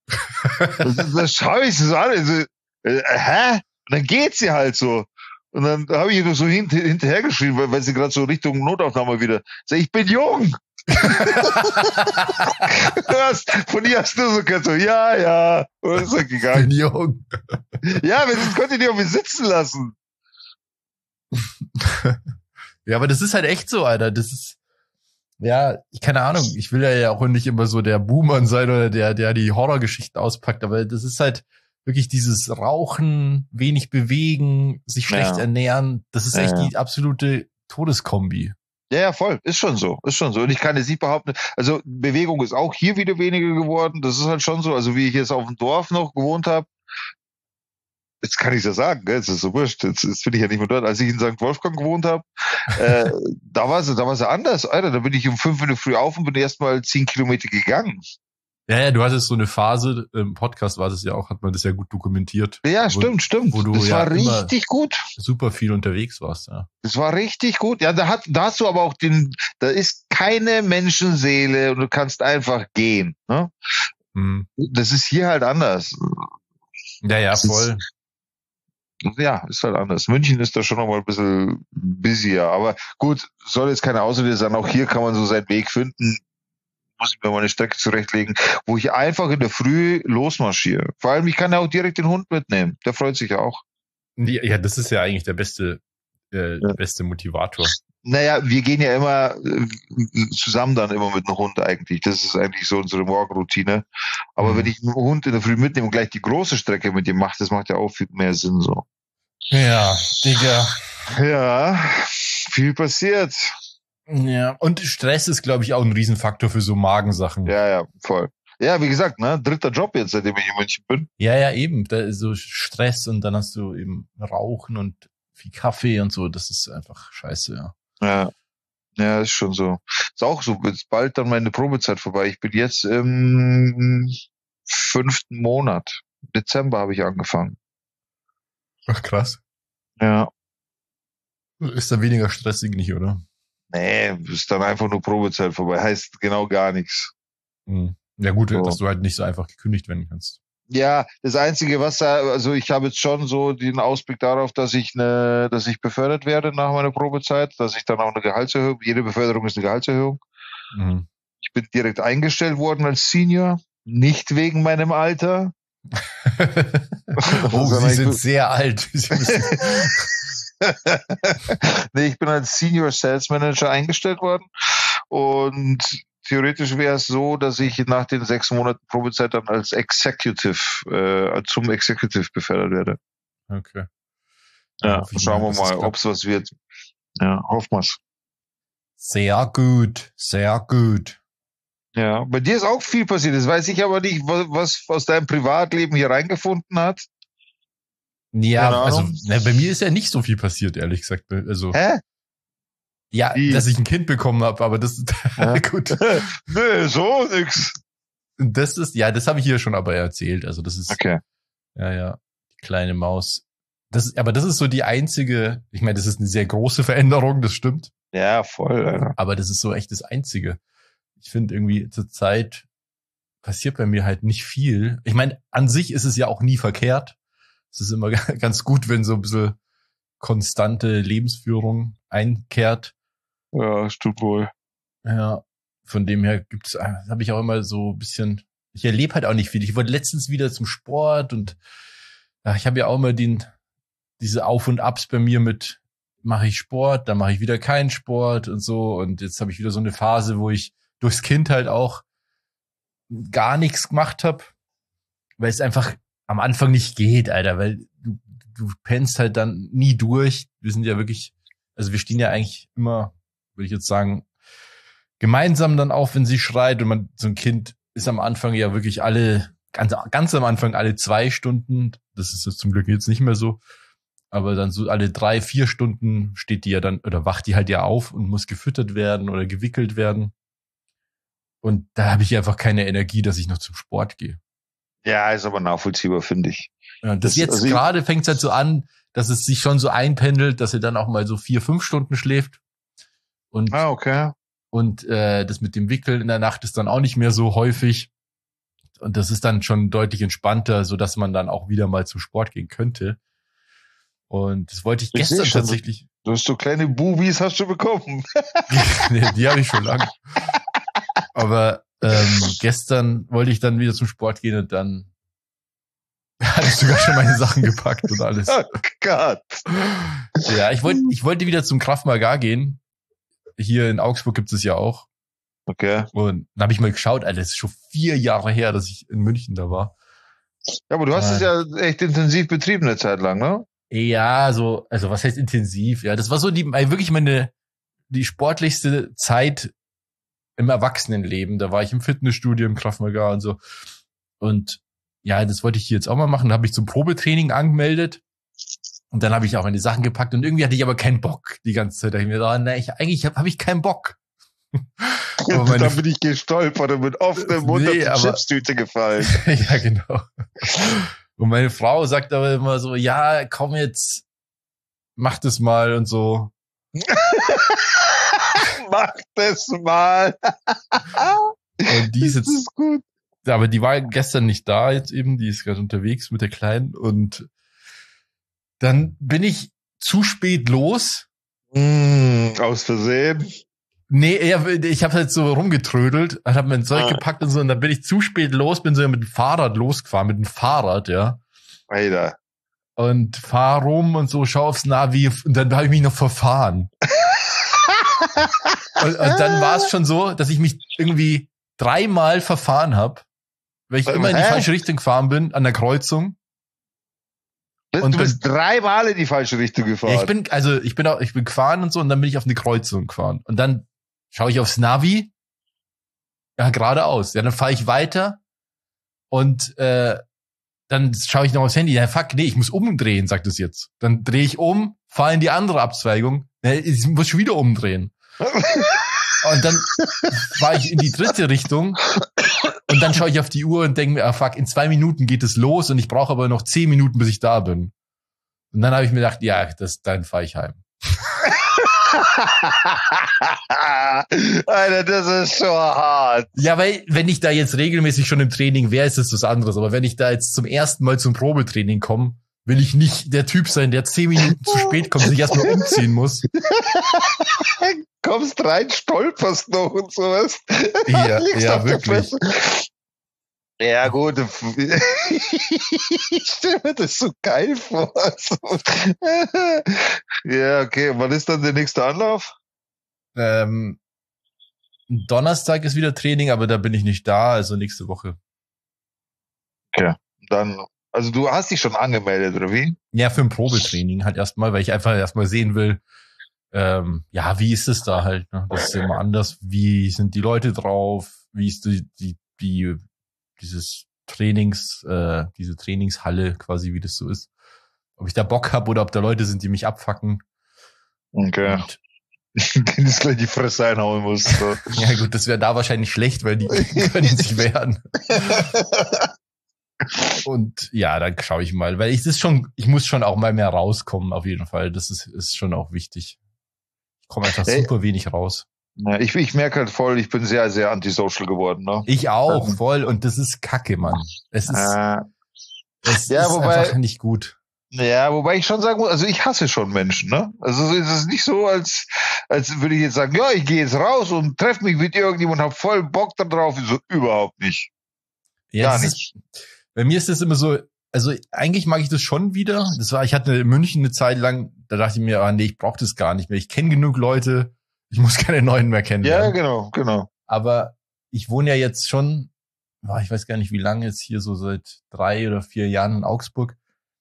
Da schaue ich sie so an. Also, äh, hä? Und dann geht sie halt so. Und dann habe ich ihr nur so hint, hinterhergeschrieben, weil, weil sie gerade so Richtung Notaufnahme wieder. Sag ich, bin jung. hast, von ihr hast du so gehört, so, ja, ja. Und ist er gegangen. Bin jung. Ja, wir konnten die auch mal sitzen lassen. Ja, aber das ist halt echt so, Alter. Das ist, ja, ich keine Ahnung. Ich will ja auch nicht immer so der Boomer sein oder der, der die Horrorgeschichten auspackt, aber das ist halt wirklich dieses Rauchen, wenig bewegen, sich schlecht ja. ernähren. Das ist echt ja. die absolute Todeskombi. Ja, ja, voll. Ist schon so. Ist schon so. Und ich kann jetzt nicht behaupten, also Bewegung ist auch hier wieder weniger geworden. Das ist halt schon so. Also wie ich jetzt auf dem Dorf noch gewohnt habe, jetzt kann ich ja sagen, gell? Das ist so wurscht. Jetzt, jetzt bin ich ja nicht mehr dort. Als ich in Sankt Wolfgang gewohnt habe, äh, da war es da war's ja anders. Alter, da bin ich um fünf in der Früh auf und bin erst mal zehn Kilometer gegangen. Ja, ja, du hattest so eine Phase, im Podcast war das ja auch, hat man das ja gut dokumentiert. Ja, wo, stimmt, stimmt. Wo du das ja war richtig gut. Super viel unterwegs warst, ja. Das war richtig gut. Ja, da hat, da hast du aber auch den, da ist keine Menschenseele und du kannst einfach gehen, ne? Hm. Das ist hier halt anders. Ja, ja, voll. Ist, ja, ist halt anders. München ist da schon noch mal ein bisschen busier, aber gut, soll jetzt keine Ausrede sein. Auch hier kann man so seinen Weg finden. Muss ich mir mal eine Strecke zurechtlegen, wo ich einfach in der Früh losmarschiere. Vor allem, ich kann ja auch direkt den Hund mitnehmen. Der freut sich ja auch. Ja, das ist ja eigentlich der beste, äh, ja. der beste Motivator. Naja, wir gehen ja immer äh, zusammen dann immer mit einem Hund eigentlich. Das ist eigentlich so unsere Morgenroutine. Aber mhm. wenn ich einen Hund in der Früh mitnehme und gleich die große Strecke mit ihm mache, das macht ja auch viel mehr Sinn so. Ja, Digga. Ja, viel passiert. Ja, und Stress ist, glaube ich, auch ein Riesenfaktor für so Magensachen. Ja, ja, voll. Ja, wie gesagt, ne, dritter Job jetzt, seitdem ich in München bin. Ja, ja, eben. Da ist so Stress und dann hast du eben Rauchen und viel Kaffee und so. Das ist einfach scheiße, ja. Ja, ja, ist schon so. Ist auch so, ist bald dann meine Probezeit vorbei. Ich bin jetzt im fünften Monat. Dezember habe ich angefangen. Ach, krass. Ja. Ist da weniger stressig nicht, oder? Nee, ist dann einfach nur Probezeit vorbei. Heißt genau gar nichts. Hm. Ja gut, So. dass du halt nicht so einfach gekündigt werden kannst. Ja, das Einzige, was da, also ich habe jetzt schon so den Ausblick darauf, dass ich eine, dass ich befördert werde nach meiner Probezeit, dass ich dann auch eine Gehaltserhöhung, jede Beförderung ist eine Gehaltserhöhung. Mhm. Ich bin direkt eingestellt worden als Senior, nicht wegen meinem Alter. Oh, Sondern Sie ich sind bin- sehr alt. Sie müssen Nee, ich bin als Senior Sales Manager eingestellt worden und theoretisch wäre es so, dass ich nach den sechs Monaten Probezeit dann als Executive, äh, zum Executive befördert werde. Okay. Ja, hoffe ich schauen wir dass es mal, klappt. ob es was wird. Ja, hoffen wir's. Sehr gut, sehr gut. Ja, bei dir ist auch viel passiert. Das weiß ich aber nicht, was, was aus deinem Privatleben hier reingefunden hat. Ja, Keine also Ahnung. na, bei mir ist ja nicht so viel passiert, ehrlich gesagt. Also Hä? ja, Wie? dass ich ein Kind bekommen habe, aber das ist Ja. gut. Nö, so nix. Das ist ja, das habe ich hier schon aber erzählt. Also das ist Okay. ja ja die kleine Maus. Das ist, aber das ist so die einzige. Ich meine, das ist eine sehr große Veränderung, das stimmt. Ja, voll, Alter. Aber das ist so echt das Einzige. Ich finde irgendwie zur Zeit passiert bei mir halt nicht viel. Ich meine, an sich ist es ja auch nie verkehrt. Es ist immer ganz gut, wenn so ein bisschen konstante Lebensführung einkehrt. Ja, stimmt wohl. Ja, von dem her gibt's, habe ich auch immer so ein bisschen, ich erlebe halt auch nicht viel. Ich wollte letztens wieder zum Sport und ja, ich habe ja auch immer den, diese Auf und Abs bei mir mit, mache ich Sport, dann mache ich wieder keinen Sport und so. Und jetzt habe ich wieder so eine Phase, wo ich durchs Kind halt auch gar nichts gemacht habe, weil es einfach am Anfang nicht geht, Alter, weil du, du pennst halt dann nie durch. Wir sind ja wirklich, also wir stehen ja eigentlich immer, würde ich jetzt sagen, gemeinsam dann auf, wenn sie schreit und man, so ein Kind ist am Anfang ja wirklich alle, ganz, ganz am Anfang alle zwei Stunden, das ist jetzt zum Glück jetzt nicht mehr so, aber dann so alle drei, vier Stunden steht die ja dann, oder wacht die halt ja auf und muss gefüttert werden oder gewickelt werden. Und da habe ich einfach keine Energie, dass ich noch zum Sport gehe. Ja, ist aber nachvollziehbar, finde ich. Ja, das, Das- jetzt also ich- gerade fängt es halt so an, dass es sich schon so einpendelt, dass sie dann auch mal so vier, fünf Stunden schläft. Und, Ah, okay. und äh, das mit dem Wickeln in der Nacht ist dann auch nicht mehr so häufig. Und das ist dann schon deutlich entspannter, so dass man dann auch wieder mal zum Sport gehen könnte. Und das wollte ich, Ich gestern seh schon. tatsächlich. Du hast so kleine Bubis hast du bekommen. Nee, die habe ich schon lange. Aber ähm, gestern wollte ich dann wieder zum Sport gehen und dann hatte ich sogar schon meine Sachen gepackt und alles. Oh Gott. Ja, ich wollte ich wollte wieder zum Krav Maga gehen. Hier in Augsburg gibt es ja auch. Okay. Und dann habe ich mal geschaut, Alter, das ist schon vier Jahre her, dass ich in München da war. Ja, aber du hast Ah. es ja echt intensiv betrieben eine Zeit lang, ne? Ja, so, also was heißt intensiv? Ja, das war so die wirklich meine die sportlichste Zeit im Erwachsenenleben. Da war ich im Fitnessstudio, im Krav Maga und so. Und ja, das wollte ich hier jetzt auch mal machen. Da habe ich zum Probetraining angemeldet. Und dann habe ich auch meine Sachen gepackt. Und irgendwie hatte ich aber keinen Bock die ganze Zeit. Da dachte ich mir, so, na, ich, eigentlich habe hab ich keinen Bock. Aber meine- Da bin ich gestolpert und mit offenem Mund Nee, auf die aber- Chipstüte gefallen. Ja, genau. Und meine Frau sagt aber immer so, ja, komm jetzt, mach das mal und so. Mach das mal. Und die ist Das jetzt, ist gut. aber die war gestern nicht da jetzt eben, die ist gerade unterwegs mit der Kleinen und dann bin ich zu spät los. Mm, aus Versehen. Nee, ja, ich habe halt so rumgetrödelt, habe mein Zeug Ah. gepackt und so und dann bin ich zu spät los, bin so mit dem Fahrrad losgefahren, mit dem Fahrrad, ja. Alter. Und fahr rum und so, schau aufs Navi und dann habe ich mich noch verfahren. Und, und dann war es schon so, dass ich mich irgendwie dreimal verfahren habe, weil ich Ähm, immer in die hä? falsche Richtung gefahren bin, an der Kreuzung. Du Und bist dreimal in die falsche Richtung gefahren. Ja, ich bin, also ich bin auch, ich bin gefahren und so und dann bin ich auf eine Kreuzung gefahren. Und dann schaue ich aufs Navi, ja, geradeaus. Ja, dann fahre ich weiter Und äh, dann schaue ich noch aufs Handy, ja fuck, nee, ich muss umdrehen, sagt es jetzt. Dann drehe ich um, fahre in die andere Abzweigung, ich muss schon wieder umdrehen. Und dann fahre ich in die dritte Richtung und dann schaue ich auf die Uhr und denke mir, ah fuck, in zwei Minuten geht es los und ich brauche aber noch zehn Minuten, bis ich da bin. Und dann habe ich mir gedacht, ja, das, dann fahre ich heim. Alter, das ist so hart. Ja, weil wenn ich da jetzt regelmäßig schon im Training wäre, ist es was anderes. Aber wenn ich da jetzt zum ersten Mal zum Probetraining komme, will ich nicht der Typ sein, der zehn Minuten zu spät kommt und sich erstmal umziehen muss. Kommst rein, stolperst noch und sowas. Ja, ja wirklich. Ja, gut. Ich stelle mir das so geil vor. Ja, okay. Wann ist dann der nächste Anlauf? Ähm, Donnerstag ist wieder Training, aber da bin ich nicht da, also nächste Woche. Okay. Dann, also du hast dich schon angemeldet, oder wie? Ja, für ein Probetraining halt erstmal, weil ich einfach erstmal sehen will, ähm, ja, wie ist es da halt, ne? Das ist ja immer anders. Wie sind die Leute drauf? Wie ist die, die, die dieses Trainings, äh, diese Trainingshalle quasi, wie das so ist. Ob ich da Bock hab oder ob da Leute sind, die mich abfacken. Okay. Und den ist gleich die Fresse einhauen muss. So. Ja gut, das wäre da wahrscheinlich schlecht, weil die können sich wehren. Und ja, dann schaue ich mal, weil ich das schon, ich muss schon auch mal mehr rauskommen, auf jeden Fall. Das ist, ist schon auch wichtig. Ich komme einfach hey. super wenig raus. Ja, ich, ich merke halt voll, ich bin sehr, sehr antisocial geworden. Ne? Ich auch, ähm. voll. Und das ist Kacke, Mann. Es ist, äh, es ja, ist wobei, einfach nicht gut. Ja, wobei ich schon sagen muss, also ich hasse schon Menschen. Ne? Also es ist nicht so, als als würde ich jetzt sagen, ja, ich gehe jetzt raus und treffe mich mit irgendjemandem und habe voll Bock darauf. So überhaupt nicht. Ja, Gar nicht. Ist, bei mir ist das immer so, also eigentlich mag ich das schon wieder. Das war, ich hatte in München eine Zeit lang, da dachte ich mir, ah, nee, ich brauche das gar nicht mehr. Ich kenne genug Leute. Ich muss keine neuen mehr kennenlernen. Ja, genau, genau. Aber ich wohne ja jetzt schon, ich weiß gar nicht wie lange jetzt hier, so seit drei oder vier Jahren in Augsburg.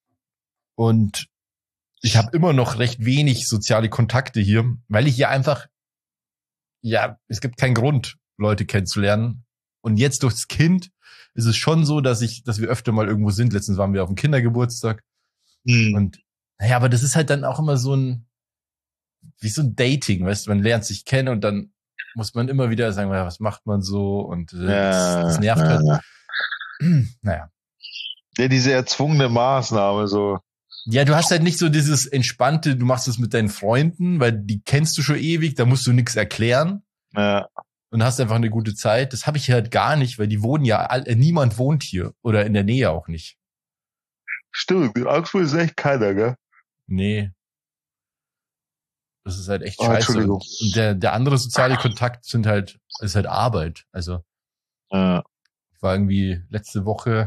Und ich habe immer noch recht wenig soziale Kontakte hier, weil ich hier einfach, ja, es gibt keinen Grund, Leute kennenzulernen. Und jetzt durchs Kind ist es schon so, dass ich, dass wir öfter mal irgendwo sind. Letztens waren wir auf dem Kindergeburtstag. Mhm. Und naja, aber das ist halt dann auch immer so ein, wie so ein Dating, weißt du, man lernt sich kennen und dann muss man immer wieder sagen, was macht man so und äh, ja, das, das nervt ja. halt. Naja. Ja, diese erzwungene Maßnahme so. Ja, du hast halt nicht so dieses entspannte, du machst es mit deinen Freunden, weil die kennst du schon ewig, da musst du nichts erklären. Ja. Und hast einfach eine gute Zeit. Das habe ich halt gar nicht, weil die wohnen ja, all, niemand wohnt hier oder in der Nähe auch nicht. Stimmt, in Augsburg ist echt keiner, gell? Nee. Das ist halt echt oh, scheiße. Und der, der andere soziale Kontakt sind halt, ist halt Arbeit. Also, ja. Ich war irgendwie letzte Woche,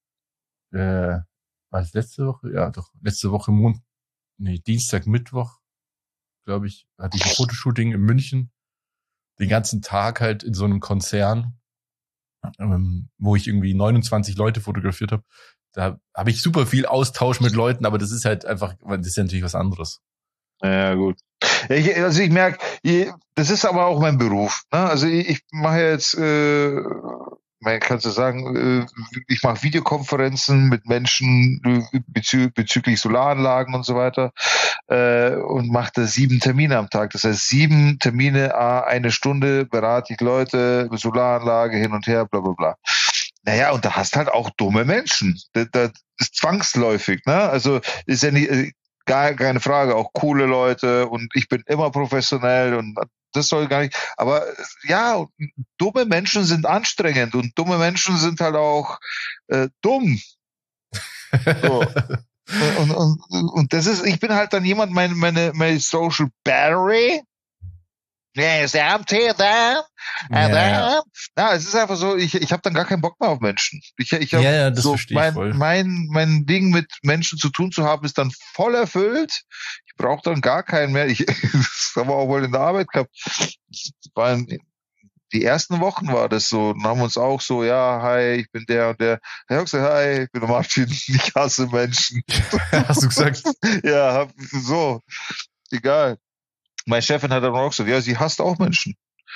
äh, war es letzte Woche? Ja, doch, letzte Woche Mond, nee, Dienstag, Mittwoch, glaube ich, hatte ich ein Fotoshooting in München. Den ganzen Tag halt in so einem Konzern, ähm, wo ich irgendwie neunundzwanzig Leute fotografiert habe. Da habe ich super viel Austausch mit Leuten, aber das ist halt einfach, das ist ja natürlich was anderes. Ja, gut. Ich, also ich merke, das ist aber auch mein Beruf. Ne? Also ich, ich mache jetzt, äh, man kann so sagen, äh, ich mache Videokonferenzen mit Menschen bezü bezüglich Solaranlagen und so weiter äh, und mache da sieben Termine am Tag. Das heißt, sieben Termine, ah, eine Stunde berate ich Leute, Solaranlage hin und her, bla bla bla. Naja, und da hast halt auch dumme Menschen. Das, das ist zwangsläufig. Ne? Also ist ja nicht... Gar keine Frage, auch coole Leute und ich bin immer professionell und das soll gar nicht, aber ja, dumme Menschen sind anstrengend und dumme Menschen sind halt auch äh, dumm. So. und, und, und das ist, ich bin halt dann jemand, meine, meine, meine Social Battery, yes, empty then, and then. Ja, es ist einfach so, ich, ich habe dann gar keinen Bock mehr auf Menschen. Ich, ich hab ja, ja, das so verstehe mein, ich voll. mein, mein Ding mit Menschen zu tun zu haben, ist dann voll erfüllt. Ich brauche dann gar keinen mehr. Ich, das haben wir auch wohl in der Arbeit gehabt. War die ersten Wochen war das so. Dann haben wir uns auch so, ja, hi, ich bin der und der. Ich habe gesagt, hi, ich bin der Martin, ich hasse Menschen. Hast du gesagt? Ja, hab, so, egal. Meine Chefin hat dann auch gesagt, ja, sie hasst auch Menschen.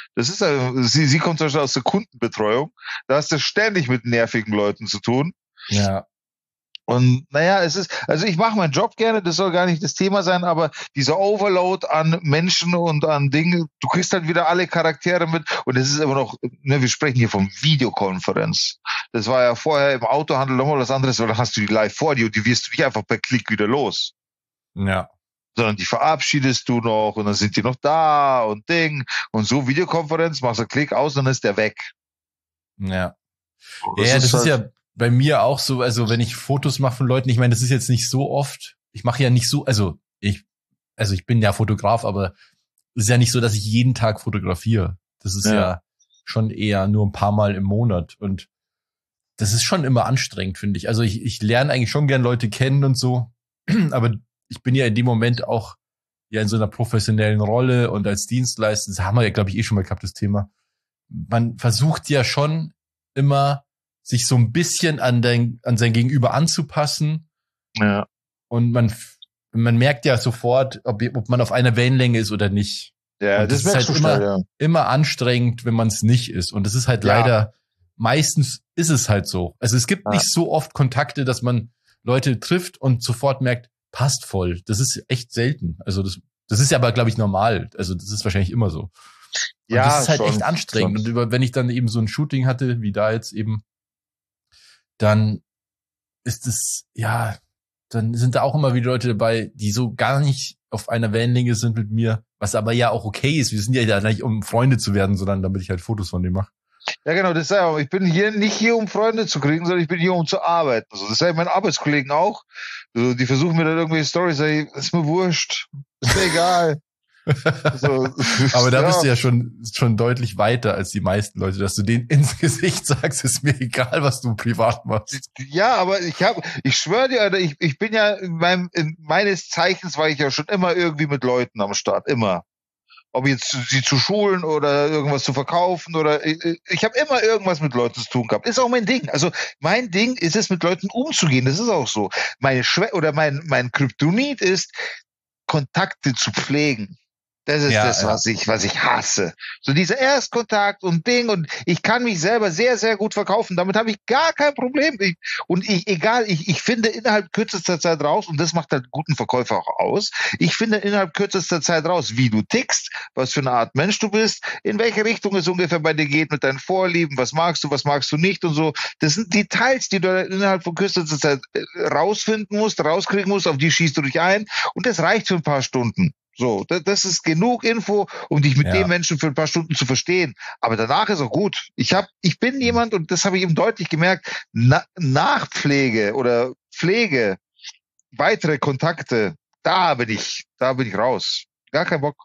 Das ist ja, sie, sie kommt zum Beispiel aus der Kundenbetreuung. Da hast du ständig mit nervigen Leuten zu tun. Ja. Und naja, es ist, also ich mache meinen Job gerne, das soll gar nicht das Thema sein, aber dieser Overload an Menschen und an Dingen, du kriegst halt wieder alle Charaktere mit und es ist immer noch, ne, wir sprechen hier von Videokonferenz. Das war ja vorher im Autohandel nochmal was anderes, weil da hast du die live vor dir und die wirst du nicht einfach per Klick wieder los. Ja. Sondern die verabschiedest du noch und dann sind die noch da und Ding und so Videokonferenz, machst du Klick aus und dann ist der weg. Ja. Das ja, das ist ist halt, ja bei mir auch so, also wenn ich Fotos mache von Leuten, ich meine, das ist jetzt nicht so oft, ich mache ja nicht so, also ich, also ich bin ja Fotograf, aber es ist ja nicht so, dass ich jeden Tag fotografiere. Das ist ja. ja schon eher nur ein paar Mal im Monat und das ist schon immer anstrengend, finde ich. Also ich, ich lerne eigentlich schon gern Leute kennen und so, aber ich bin ja in dem Moment auch ja in so einer professionellen Rolle und als Dienstleister, das haben wir ja, glaube ich, eh schon mal gehabt, das Thema. Man versucht ja schon immer, sich so ein bisschen an dein, an sein Gegenüber anzupassen. Ja. Und man, man merkt ja sofort, ob, ob man auf einer Wellenlänge ist oder nicht. Ja, und das, das ist halt du immer, schnell, ja. immer anstrengend, wenn man es nicht ist. Und das ist halt Ja. leider, meistens ist es halt so. Also es gibt Ja. nicht so oft Kontakte, dass man Leute trifft und sofort merkt, passt voll. Das ist echt selten. Also das, das ist ja aber, glaube ich, normal. Also das ist wahrscheinlich immer so. Und Ja, das ist halt schon, echt anstrengend. schon. Und über, wenn ich dann eben so ein Shooting hatte, wie da jetzt eben, dann ist es, ja, dann sind da auch immer wieder Leute dabei, die so gar nicht auf einer Wellenlänge sind mit mir, was aber ja auch okay ist. Wir sind ja da nicht, um Freunde zu werden, sondern damit ich halt Fotos von denen mache. Ja, genau, das ist ja, ich bin hier nicht hier, um Freunde zu kriegen, sondern ich bin hier, um zu arbeiten. Also, das sagen meine Arbeitskollegen auch. Also, die versuchen mir dann irgendwelche Storys, ey, ist mir wurscht, ist mir egal. So, Aber da ja. bist du ja schon, schon deutlich weiter als die meisten Leute, dass du denen ins Gesicht sagst, ist mir egal, was du privat machst. Ja, aber ich habe, ich schwöre dir, Alter, ich, ich bin ja in meinem, in meines Zeichens war ich ja schon immer irgendwie mit Leuten am Start, immer. Ob jetzt sie zu schulen oder irgendwas zu verkaufen oder ich, ich habe immer irgendwas mit Leuten zu tun gehabt. Ist auch mein Ding. Also mein Ding ist es, mit Leuten umzugehen. Das ist auch so. Meine Schwä oder mein mein Kryptonit ist, Kontakte zu pflegen. Das ist Ja, das, ja. was ich, was ich hasse. So dieser Erstkontakt und Ding und ich kann mich selber sehr, sehr gut verkaufen. Damit habe ich gar kein Problem. Ich, und ich, egal, ich, ich finde innerhalb kürzester Zeit raus, und das macht halt guten Verkäufer auch aus, ich finde innerhalb kürzester Zeit raus, wie du tickst, was für eine Art Mensch du bist, in welche Richtung es ungefähr bei dir geht mit deinen Vorlieben, was magst du, was magst du nicht und so. Das sind Details, die du innerhalb von kürzester Zeit rausfinden musst, rauskriegen musst, auf die schießt du dich ein und das reicht für ein paar Stunden. So, das, das ist genug Info, um dich mit Ja. dem Menschen für ein paar Stunden zu verstehen. Aber danach ist auch gut. Ich hab, ich bin jemand, und das habe ich eben deutlich gemerkt, na, Nachpflege oder Pflege, weitere Kontakte, da bin ich, da bin ich raus. Gar kein Bock.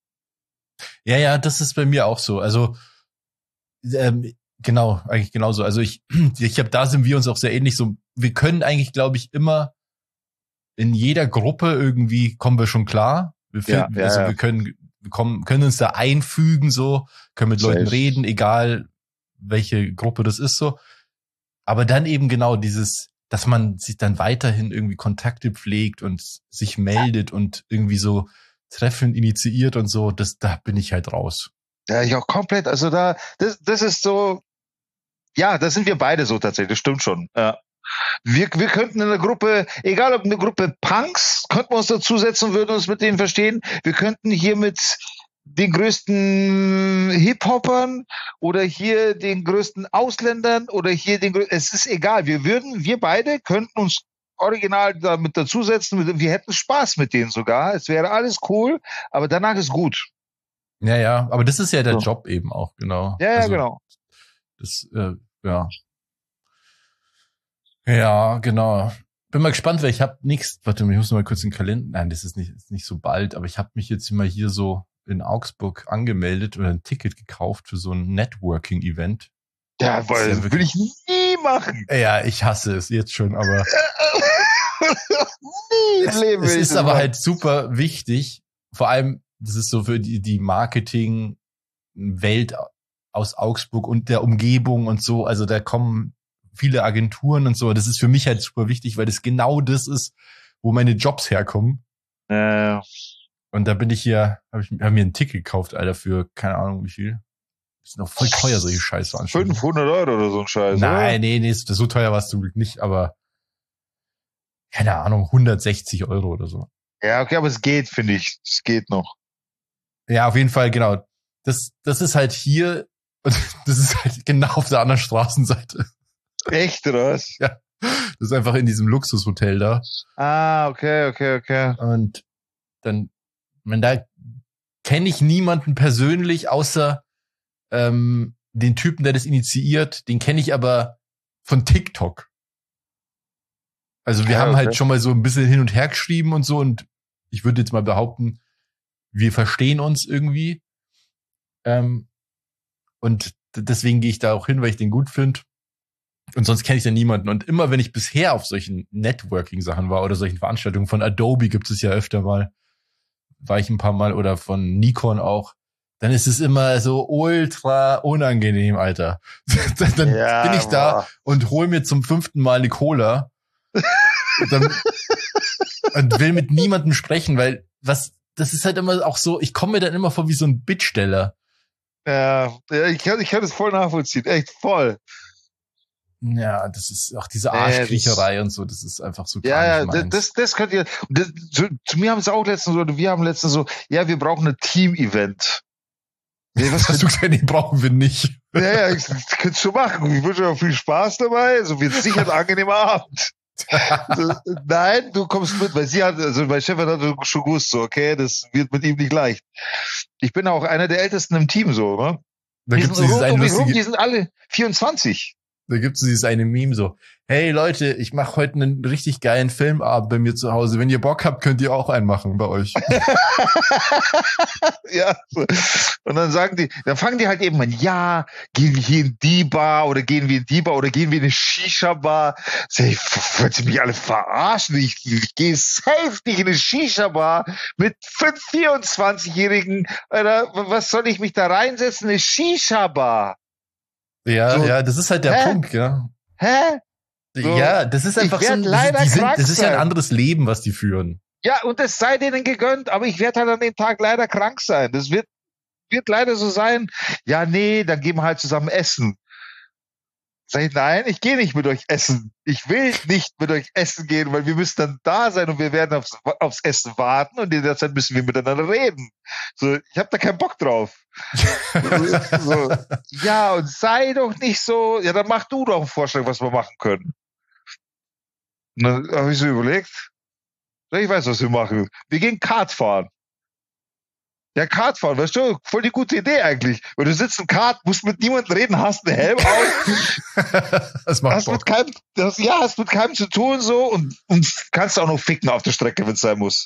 Ja, ja, das ist bei mir auch so. Also ähm, genau, eigentlich genauso. Also ich, ich habe, da sind wir uns auch sehr ähnlich. So, wir können eigentlich, glaube ich, immer in jeder Gruppe irgendwie kommen wir schon klar. Wir finden, Ja, ja, also ja. wir können, wir kommen, können uns da einfügen, so, können mit Leuten Safe. reden, egal welche Gruppe das ist, so. Aber dann eben genau dieses, dass man sich dann weiterhin irgendwie Kontakte pflegt und sich meldet und irgendwie so Treffen initiiert und so, das, da bin ich halt raus. Ja, ich auch komplett. Also da, das, das ist so, ja, da sind wir beide so tatsächlich, das stimmt schon. Ja. Wir, wir könnten in einer Gruppe, egal ob eine Gruppe Punks, könnten wir uns dazusetzen und würden uns mit denen verstehen. Wir könnten hier mit den größten Hip-Hopern oder hier den größten Ausländern oder hier den größten, es ist egal. Wir würden, wir beide könnten uns original damit dazusetzen. Wir hätten Spaß mit denen sogar. Es wäre alles cool, aber danach ist gut. Ja, ja, aber das ist ja der So. Job eben auch, genau. Ja, ja, also, genau. Das, äh, ja. Ja, genau. Bin mal gespannt, weil ich habe nichts. Warte mal, ich muss noch mal kurz den Kalender. Nein, das ist nicht, ist nicht so bald, aber ich habe mich jetzt mal hier so in Augsburg angemeldet oder ein Ticket gekauft für so ein Networking-Event. Ja, weil ja das will wirklich- ich nie machen. Ja, ich hasse es jetzt schon, aber nie im es, Leben es will ich ist das aber machen. halt super wichtig. Vor allem, das ist so für die, die Marketing-Welt aus Augsburg und der Umgebung und so. Also da kommen viele Agenturen und so. Das ist für mich halt super wichtig, weil das genau das ist, wo meine Jobs herkommen. Ja, Und da bin ich hier, habe ich hab mir ein Ticket gekauft, Alter, für keine Ahnung wie viel. Das ist noch voll teuer, solche Scheißveranstaltungen. fünfhundert Euro oder so ein Scheiß, Nein, oder? nee, nee, so teuer war es zum Glück nicht, aber keine Ahnung, hundertsechzig Euro oder so. Ja, okay, aber es geht, finde ich. Es geht noch. Ja, auf jeden Fall, genau. Das, das ist halt hier, und das ist halt genau auf der anderen Straßenseite. Echt, oder was? Ja. Das ist einfach in diesem Luxushotel da. Ah, okay, okay, okay. Und dann, man, da kenne ich niemanden persönlich, außer ähm, den Typen, der das initiiert. Den kenne ich aber von TikTok. Also wir Ja, haben okay. halt schon mal so ein bisschen hin und her geschrieben und so. Und ich würde jetzt mal behaupten, wir verstehen uns irgendwie. Ähm, und deswegen gehe ich da auch hin, weil ich den gut finde. Und sonst kenne ich da niemanden. Und immer, wenn ich bisher auf solchen Networking-Sachen war oder solchen Veranstaltungen von Adobe gibt es ja öfter mal, war ich ein paar Mal, oder von Nikon auch, dann ist es immer so ultra unangenehm, Alter. Dann Ja, bin ich da boah. und hol mir zum fünften Mal eine Cola und, dann, und will mit niemandem sprechen, weil was, das ist halt immer auch so, ich komme mir dann immer vor wie so ein Bittsteller. Ja, ja, ich kann, ich kann das voll nachvollziehen. Echt voll. Ja, das ist auch diese Nee, Arschkriecherei und so, das ist einfach so Ja, gar ja, nicht meins. das, das könnt ihr. Das, zu, zu mir haben es auch letztens so, oder wir haben letztens so, ja, wir brauchen ein Team-Event. Nee, was Hast du gesagt, den brauchen wir nicht. Ja, ja, ich, das könntest du machen. Ich wünsche dir auch viel Spaß dabei. So wird sicher ein angenehmer Abend. So, nein, du kommst mit, weil sie hat, also mein Chef hat schon gewusst, so, okay, das wird mit ihm nicht leicht. Ich bin auch einer der Ältesten im Team, so, ne? Da Die gibt's sind dieses rund eine um mich rum, lustige, die sind alle vierundzwanzig. da gibt's dieses eine Meme so, hey Leute, ich mache heute einen richtig geilen Filmabend bei mir zu Hause. Wenn ihr Bock habt, könnt ihr auch einen machen bei euch. Ja, so. Und dann sagen die, dann fangen die halt eben an, ja, gehen wir hier in die Bar oder gehen wir in die Bar oder gehen wir in eine Shisha-Bar. Sag ich, wollt ihr mich alle verarschen? Ich, ich gehe safe nicht in eine Shisha-Bar mit fünf vierundzwanzigjährigen. Alter, was soll ich mich da reinsetzen? Eine Shisha-Bar. Ja, So, ja, das ist halt der hä? Punkt, ja. Hä? So, ja, das ist ich einfach so, werd ein- das, leider die sind, krank das ist ja ein sein. anderes Leben, was die führen. Ja, und es sei denen gegönnt, aber ich werde halt an dem Tag leider krank sein. Das wird, wird leider so sein. Ja, nee, dann gehen wir halt zusammen essen. Sag ich, nein, ich gehe nicht mit euch essen. Ich will nicht mit euch essen gehen, weil wir müssen dann da sein und wir werden aufs, aufs Essen warten und in der Zeit müssen wir miteinander reden. So, ich habe da keinen Bock drauf. So, ja, und sei doch nicht so, ja, dann mach du doch einen Vorschlag, was wir machen können. Und dann habe ich so überlegt, ich weiß, was wir machen. Wir gehen Kart fahren. Ja, Kart fahren, weißt du, voll die gute Idee eigentlich. Weil du sitzt im Kart, musst mit niemandem reden, hast einen Helm auf, Das macht hast mit Bock. keinem, das, ja, hast mit keinem zu tun so und, und kannst auch noch ficken auf der Strecke, wenn es sein muss.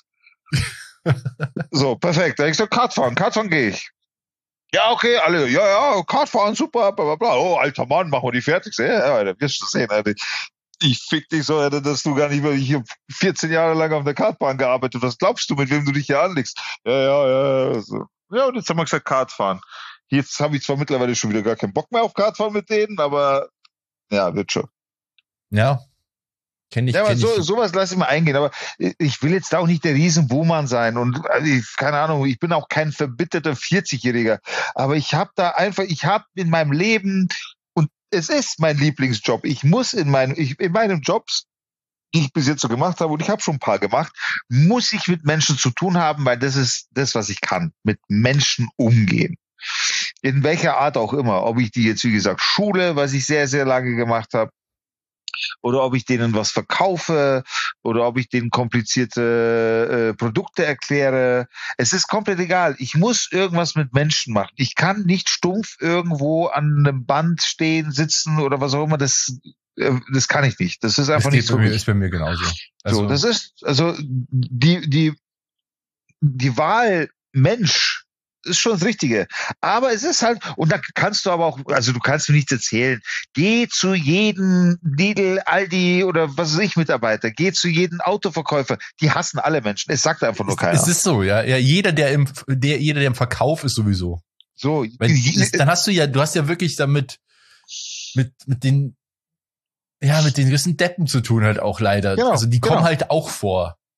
So, perfekt. Da hab ich gesagt, Kart fahren, Kart fahren gehe ich. Ja, okay, alle, ja, ja, Kart fahren, super, bla, bla, bla. Oh, alter Mann, machen wir die fertig. Ja, ja, Alter, wirst du sehen, Alter. Ich fick dich so, Alter, dass du gar nicht mehr hier vierzehn Jahre lang auf der Kartbahn gearbeitet hast. Was glaubst du, mit wem du dich hier anlegst? Ja, ja, ja. So. Ja, und jetzt haben wir gesagt, Kart fahren. Jetzt habe ich zwar mittlerweile schon wieder gar keinen Bock mehr auf Kart fahren mit denen, aber ja, wird schon. Ja, kenn ich, Ja, aber kenn so, ich. sowas lasse ich mal eingehen. Aber ich will jetzt da auch nicht der Riesen-Buhmann sein. Und also ich, keine Ahnung, ich bin auch kein verbitterter vierzigjähriger. Aber ich habe da einfach, ich habe in meinem Leben, und es ist mein Lieblingsjob. Ich muss in meinem, ich, in meinen Jobs, die ich bis jetzt so gemacht habe, und ich habe schon ein paar gemacht, muss ich mit Menschen zu tun haben, weil das ist das, was ich kann. Mit Menschen umgehen. In welcher Art auch immer. Ob ich die jetzt, wie gesagt, schule, was ich sehr, sehr lange gemacht habe, oder ob ich denen was verkaufe oder ob ich denen komplizierte äh, Produkte erkläre. Es ist komplett egal. Ich muss irgendwas mit Menschen machen. Ich kann nicht stumpf irgendwo an einem Band stehen, sitzen oder was auch immer. Das, äh, das kann ich nicht. Das ist einfach Das nicht ist bei so. mir, ist bei mir genauso. Also, So, das ist, also die, die, die Wahl Mensch ist schon das Richtige. Aber es ist halt, und da kannst du aber auch, also du kannst mir nichts erzählen. Geh zu jedem Lidl, Aldi oder was weiß ich Mitarbeiter, geh zu jedem Autoverkäufer. Die hassen alle Menschen. Es sagt einfach nur es, keiner. es ist so, ja. Ja, jeder, der im, der, jeder, der im Verkauf ist sowieso. So, Weil es, dann hast du ja, du hast ja wirklich damit, mit, mit den, ja, mit den gewissen Deppen zu tun halt auch leider. Genau, also die kommen genau. halt auch vor.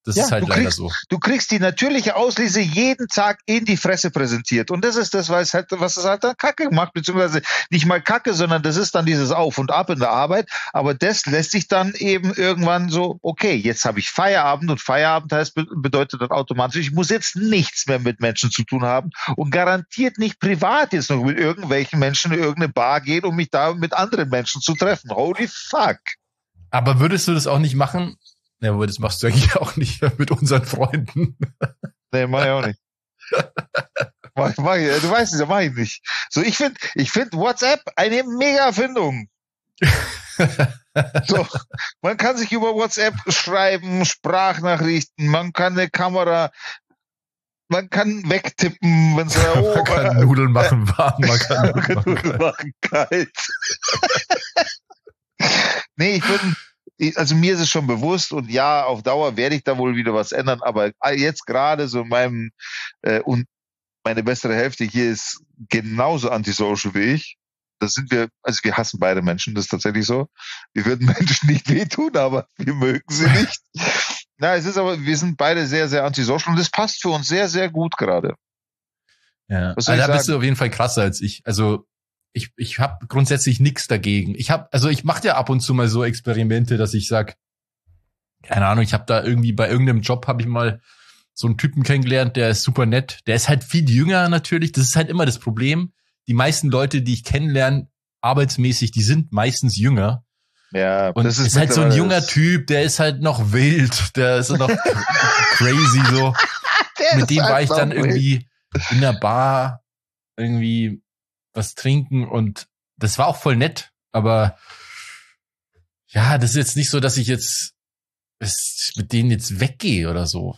Das ja, ist halt du leider kriegst, so. Du kriegst die natürliche Auslese jeden Tag in die Fresse präsentiert. Und das ist das, was, halt, was es halt dann Kacke macht, beziehungsweise nicht mal Kacke, sondern das ist dann dieses Auf und Ab in der Arbeit. Aber das lässt sich dann eben irgendwann so, okay, jetzt habe ich Feierabend und Feierabend heißt, bedeutet dann automatisch, ich muss jetzt nichts mehr mit Menschen zu tun haben und garantiert nicht privat jetzt noch mit irgendwelchen Menschen in irgendeine Bar gehen, um mich da mit anderen Menschen zu treffen. Holy fuck. Aber würdest du das auch nicht machen? Ja, aber das machst du eigentlich auch nicht mit unseren Freunden. Nee, mach ich auch nicht. mach, mach ich, du weißt es ja, mach ich nicht. So, ich finde ich find WhatsApp eine mega Erfindung. So, man kann sich über WhatsApp schreiben, Sprachnachrichten, man kann eine Kamera, man kann wegtippen, wenn es oh, man kann äh, Nudeln machen warm, man kann man kann Nudeln machen kalt. Nee, ich bin Also mir ist es schon bewusst und ja, auf Dauer werde ich da wohl wieder was ändern, aber jetzt gerade so in meinem, äh, und meine bessere Hälfte hier ist genauso antisocial wie ich. Das sind wir, also wir hassen beide Menschen, das ist tatsächlich so. Wir würden Menschen nicht wehtun, aber wir mögen sie nicht. Na, es ist aber, wir sind beide sehr, sehr antisocial und das passt für uns sehr, sehr gut gerade. Ja, also da bist du auf jeden Fall krasser als ich. Also Ich, ich habe grundsätzlich nichts dagegen. Ich habe, also ich mache ja ab und zu mal so Experimente, dass ich sag, keine Ahnung, ich habe da irgendwie bei irgendeinem Job habe ich mal so einen Typen kennengelernt, der ist super nett. Der ist halt viel jünger natürlich. Das ist halt immer das Problem. Die meisten Leute, die ich kennenlerne, arbeitsmäßig, die sind meistens jünger. Ja, und das ist, ist halt so ein junger Typ, der ist halt noch wild, der ist noch crazy so. Mit dem war ich dann irgendwie in der Bar irgendwie was trinken und das war auch voll nett, aber ja, das ist jetzt nicht so, dass ich jetzt mit denen jetzt weggehe oder so.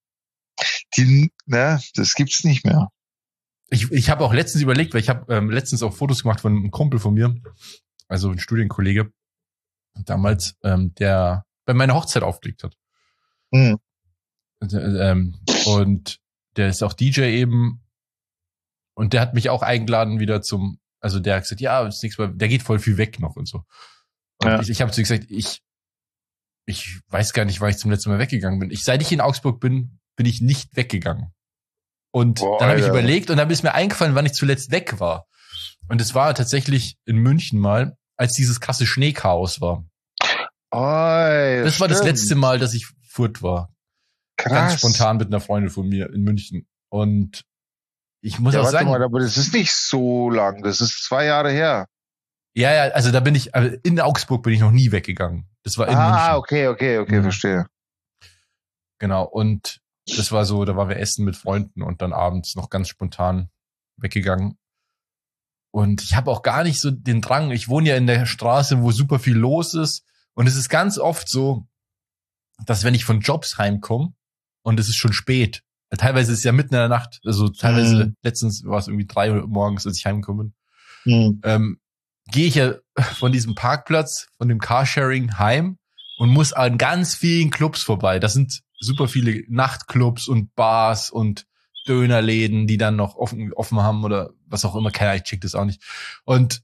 Die, na, das gibt's nicht mehr. Ich, ich habe auch letztens überlegt, weil ich habe ähm, letztens auch Fotos gemacht von einem Kumpel von mir, also ein Studienkollege, damals, ähm, der bei meiner Hochzeit aufgelegt hat. Mhm. Und, ähm, und der ist auch D J eben. Und der hat mich auch eingeladen wieder zum, also der hat gesagt, ja, ist nichts mehr, der geht voll viel weg noch und so. Und ja. ich, ich habe zu ihm gesagt, ich, ich weiß gar nicht, wann ich zum letzten Mal weggegangen bin. Ich, seit ich in Augsburg bin, bin ich nicht weggegangen. Und Boah, dann habe ich überlegt und dann ist mir eingefallen, wann ich zuletzt weg war. Und es war tatsächlich in München mal, als dieses krasse Schneechaos war. Oh, das stimmt. war das letzte Mal, dass ich furt war. Krass. Ganz spontan mit einer Freundin von mir in München. Und ich muss ja, auch warte sagen, mal, aber das ist nicht so lang, das ist zwei Jahre her. Ja, ja, also da bin ich, in Augsburg bin ich noch nie weggegangen. Das war in ah, München. Ah, okay, okay, okay, mhm. verstehe. Genau, und das war so, da waren wir essen mit Freunden und dann abends noch ganz spontan weggegangen. Und ich habe auch gar nicht so den Drang, ich wohne ja in der Straße, wo super viel los ist. Und es ist ganz oft so, dass wenn ich von Jobs heimkomme und es ist schon spät, teilweise ist es ja mitten in der Nacht, also teilweise, mhm. letztens war es irgendwie drei Uhr morgens, als ich heimgekommen bin, mhm. ähm, gehe ich ja von diesem Parkplatz, von dem Carsharing heim und muss an ganz vielen Clubs vorbei. Das sind super viele Nachtclubs und Bars und Dönerläden, die dann noch offen, offen haben oder was auch immer. Keine Ahnung, ich check das auch nicht. Und,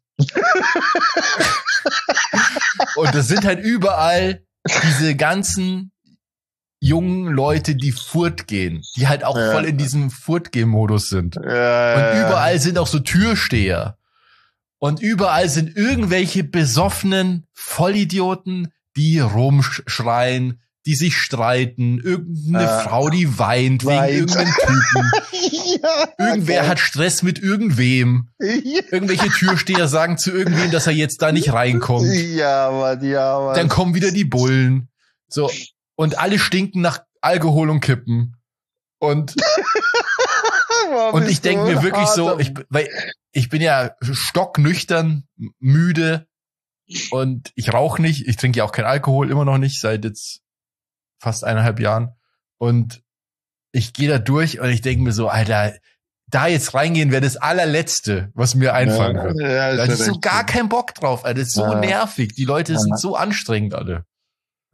und das sind halt überall diese ganzen jungen Leute, die Furt gehen, die halt auch ja. voll in diesem Furt-Gehen-Modus sind. Ja, und überall sind auch so Türsteher. Und überall sind irgendwelche besoffenen Vollidioten, die rumschreien, die sich streiten, irgendeine äh, Frau, die weint, weint. wegen irgendeinem Typen. ja, Irgendwer okay. hat Stress mit irgendwem. Ja. Irgendwelche Türsteher sagen zu irgendwem, dass er jetzt da nicht reinkommt. Ja, Mann, ja, Mann. Dann kommen wieder die Bullen. So. Und alle stinken nach Alkohol und Kippen. Und, und ich denke mir wirklich so, ich, weil ich bin ja stocknüchtern, müde und ich rauche nicht. Ich trinke ja auch keinen Alkohol, immer noch nicht, seit jetzt fast eineinhalb Jahren. Und ich gehe da durch und ich denke mir so, Alter, da jetzt reingehen wäre das allerletzte, was mir einfallen ja, wird. Ja, da ist so gar kein Bock drauf, Alter. Das ist so ja. nervig. Die Leute ja. sind so anstrengend alle. Ja.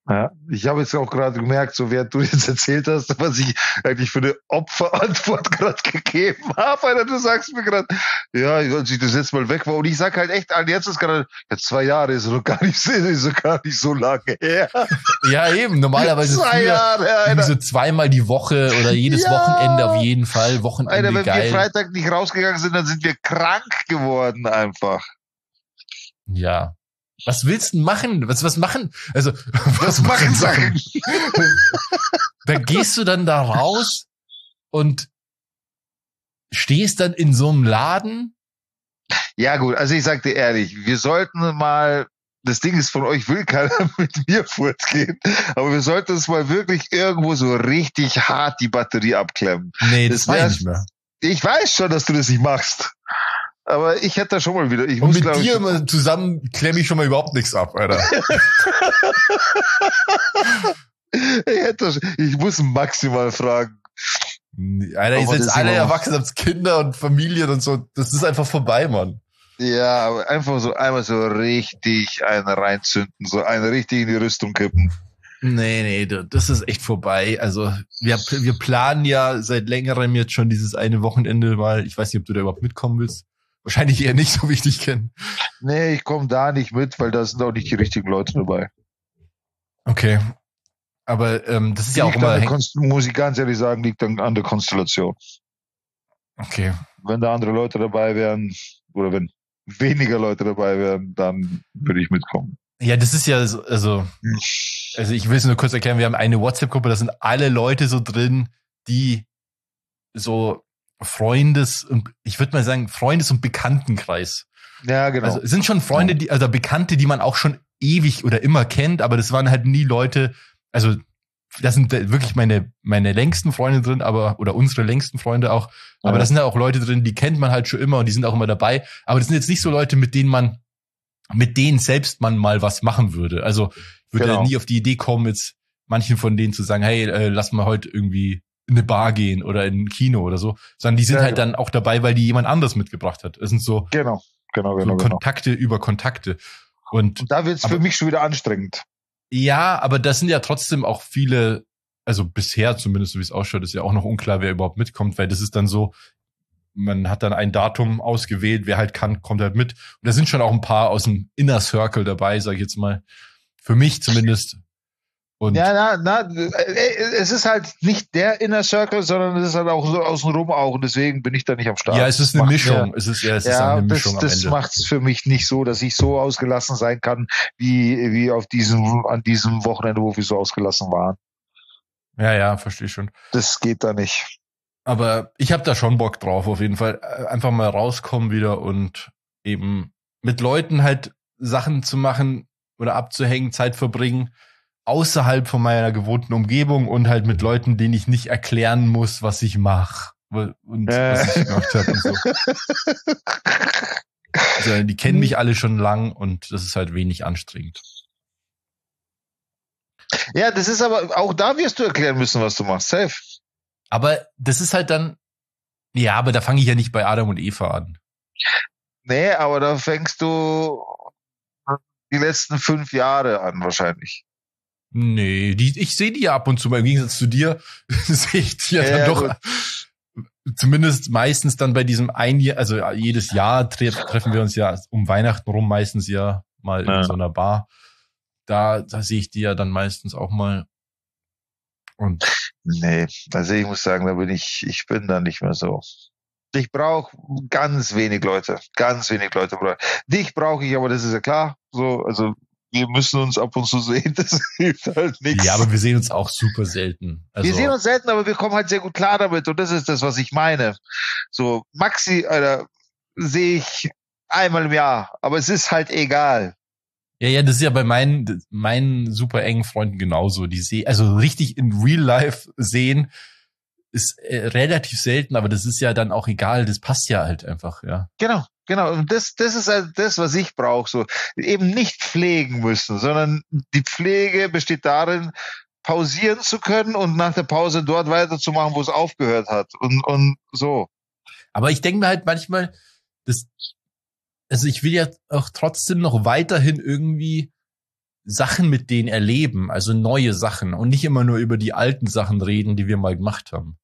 Ja, ich habe jetzt auch gerade gemerkt, so während du jetzt erzählt hast, was ich eigentlich für eine Opferantwort gerade gegeben habe. Alter, du sagst mir gerade, ja, als ich das jetzt mal weg war. Und ich sag halt echt, jetzt ist gerade, ja, zwei Jahre ist doch gar nicht, ist doch gar nicht so lange her. Ja, eben. Normalerweise zwei Jahre, irgendwie so zweimal die Woche oder jedes ja. Wochenende auf jeden Fall. Wochenende Alter, wenn geil. wir Freitag nicht rausgegangen sind, dann sind wir krank geworden einfach. Ja. Was willst du machen? Was, was machen? Also, was, was machen Sachen? Da gehst du dann da raus und stehst dann in so einem Laden. Ja, gut. Also, ich sag dir ehrlich, wir sollten mal, das Ding ist, von euch will keiner mit mir fortgehen, aber wir sollten uns mal wirklich irgendwo so richtig hart die Batterie abklemmen. Nee, das, das weiß ich nicht mehr. Ich weiß schon, dass du das nicht machst. Aber ich hätte da schon mal wieder. Ich und muss, mit dir ich, zusammen klemme ich schon mal überhaupt nichts ab, Alter. ich, hätte, ich muss maximal fragen. Alter, ihr seid alle erwachsen, habt Kinder und Familien und so. Das ist einfach vorbei, Mann. Ja, aber einfach so einmal so richtig einen reinzünden, so einen richtig in die Rüstung kippen. Nee, nee, das ist echt vorbei. Also wir, wir planen ja seit längerem jetzt schon dieses eine Wochenende mal. Ich weiß nicht, ob du da überhaupt mitkommen willst. Wahrscheinlich eher nicht, so wie ich dich kenne. Nee, ich komme da nicht mit, weil da sind auch nicht die richtigen Leute dabei. Okay. Aber ähm, das ist ja auch immer... Konst- muss ich ganz ehrlich sagen, liegt dann an der Konstellation. Okay. Wenn da andere Leute dabei wären, oder wenn weniger Leute dabei wären, dann würde ich mitkommen. Ja, das ist ja so, also... Also ich will es nur kurz erklären, wir haben eine WhatsApp-Gruppe, da sind alle Leute so drin, die so... Freundes- und ich würde mal sagen, Freundes- und Bekanntenkreis. Ja, genau. Also es sind schon Freunde, die, also Bekannte, die man auch schon ewig oder immer kennt, aber das waren halt nie Leute, also das sind wirklich meine, meine längsten Freunde drin, aber, oder unsere längsten Freunde auch, aber ja. Da sind ja auch Leute drin, die kennt man halt schon immer und die sind auch immer dabei, aber das sind jetzt nicht so Leute, mit denen man, mit denen selbst man mal was machen würde. Also ich würde genau. ja nie auf die Idee kommen, jetzt manchen von denen zu sagen, hey, äh, lass mal heute irgendwie in eine Bar gehen oder in ein Kino oder so, sondern die sind ja, halt genau. dann auch dabei, weil die jemand anderes mitgebracht hat. Das sind so, genau, genau, genau, so Kontakte genau. über Kontakte. Und, Und da wird's aber, für mich schon wieder anstrengend. Ja, aber das sind ja trotzdem auch viele, also bisher zumindest, so wie es ausschaut, ist ja auch noch unklar, wer überhaupt mitkommt, weil das ist dann so, man hat dann ein Datum ausgewählt, wer halt kann, kommt halt mit. Und da sind schon auch ein paar aus dem Inner Circle dabei, sag ich jetzt mal. Für mich zumindest. Und ja, na, na, es ist halt nicht der Inner Circle, sondern es ist halt auch so außenrum auch und deswegen bin ich da nicht am Start. Ja, es ist eine Mischung. Mir, es ist, ja, es ja, ist eine das, Mischung am das Ende. macht's für mich nicht so, dass ich so ausgelassen sein kann, wie, wie auf diesem, an diesem Wochenende, wo wir so ausgelassen waren. Ja, ja, verstehe schon. Das geht da nicht. Aber ich habe da schon Bock drauf, auf jeden Fall. Einfach mal rauskommen wieder und eben mit Leuten halt Sachen zu machen oder abzuhängen, Zeit verbringen, außerhalb von meiner gewohnten Umgebung und halt mit Leuten, denen ich nicht erklären muss, was ich mache und äh. was ich gemacht habe und so. Also, die kennen mich alle schon lang und das ist halt wenig anstrengend. Ja, das ist aber, auch da wirst du erklären müssen, was du machst, safe. Aber das ist halt dann, ja, aber da fange ich ja nicht bei Adam und Eva an. Nee, aber da fängst du die letzten fünf Jahre an wahrscheinlich. Nee, die, ich sehe die ja ab und zu mal. Im Gegensatz zu dir sehe ich die ja, ja dann doch gut. Zumindest meistens dann bei diesem ein Jahr, also jedes Jahr tre- treffen wir uns ja um Weihnachten rum meistens ja mal ja. in so einer Bar. Da, da sehe ich die ja dann meistens auch mal. Und nee, also ich muss sagen, da bin ich, ich bin da nicht mehr so. Ich brauche ganz wenig Leute, ganz wenig Leute. Dich brauche ich, aber das ist ja klar. So, also wir müssen uns ab und zu sehen, das hilft halt nichts. Ja, aber wir sehen uns auch super selten. Also wir sehen uns selten, aber wir kommen halt sehr gut klar damit und das ist das, was ich meine. So, Maxi, Alter, sehe ich einmal im Jahr, aber es ist halt egal. Ja, ja, das ist ja bei meinen, meinen super engen Freunden genauso. Die sehen, also richtig in Real Life sehen, ist äh, relativ selten, aber das ist ja dann auch egal, das passt ja halt einfach, ja. Genau. Genau, und das, das ist halt das, was ich brauche. So eben nicht pflegen müssen, sondern die Pflege besteht darin, pausieren zu können und nach der Pause dort weiterzumachen, wo es aufgehört hat. Und, und so. Aber ich denke mir halt manchmal, das, also ich will ja auch trotzdem noch weiterhin irgendwie Sachen mit denen erleben, also neue Sachen und nicht immer nur über die alten Sachen reden, die wir mal gemacht haben.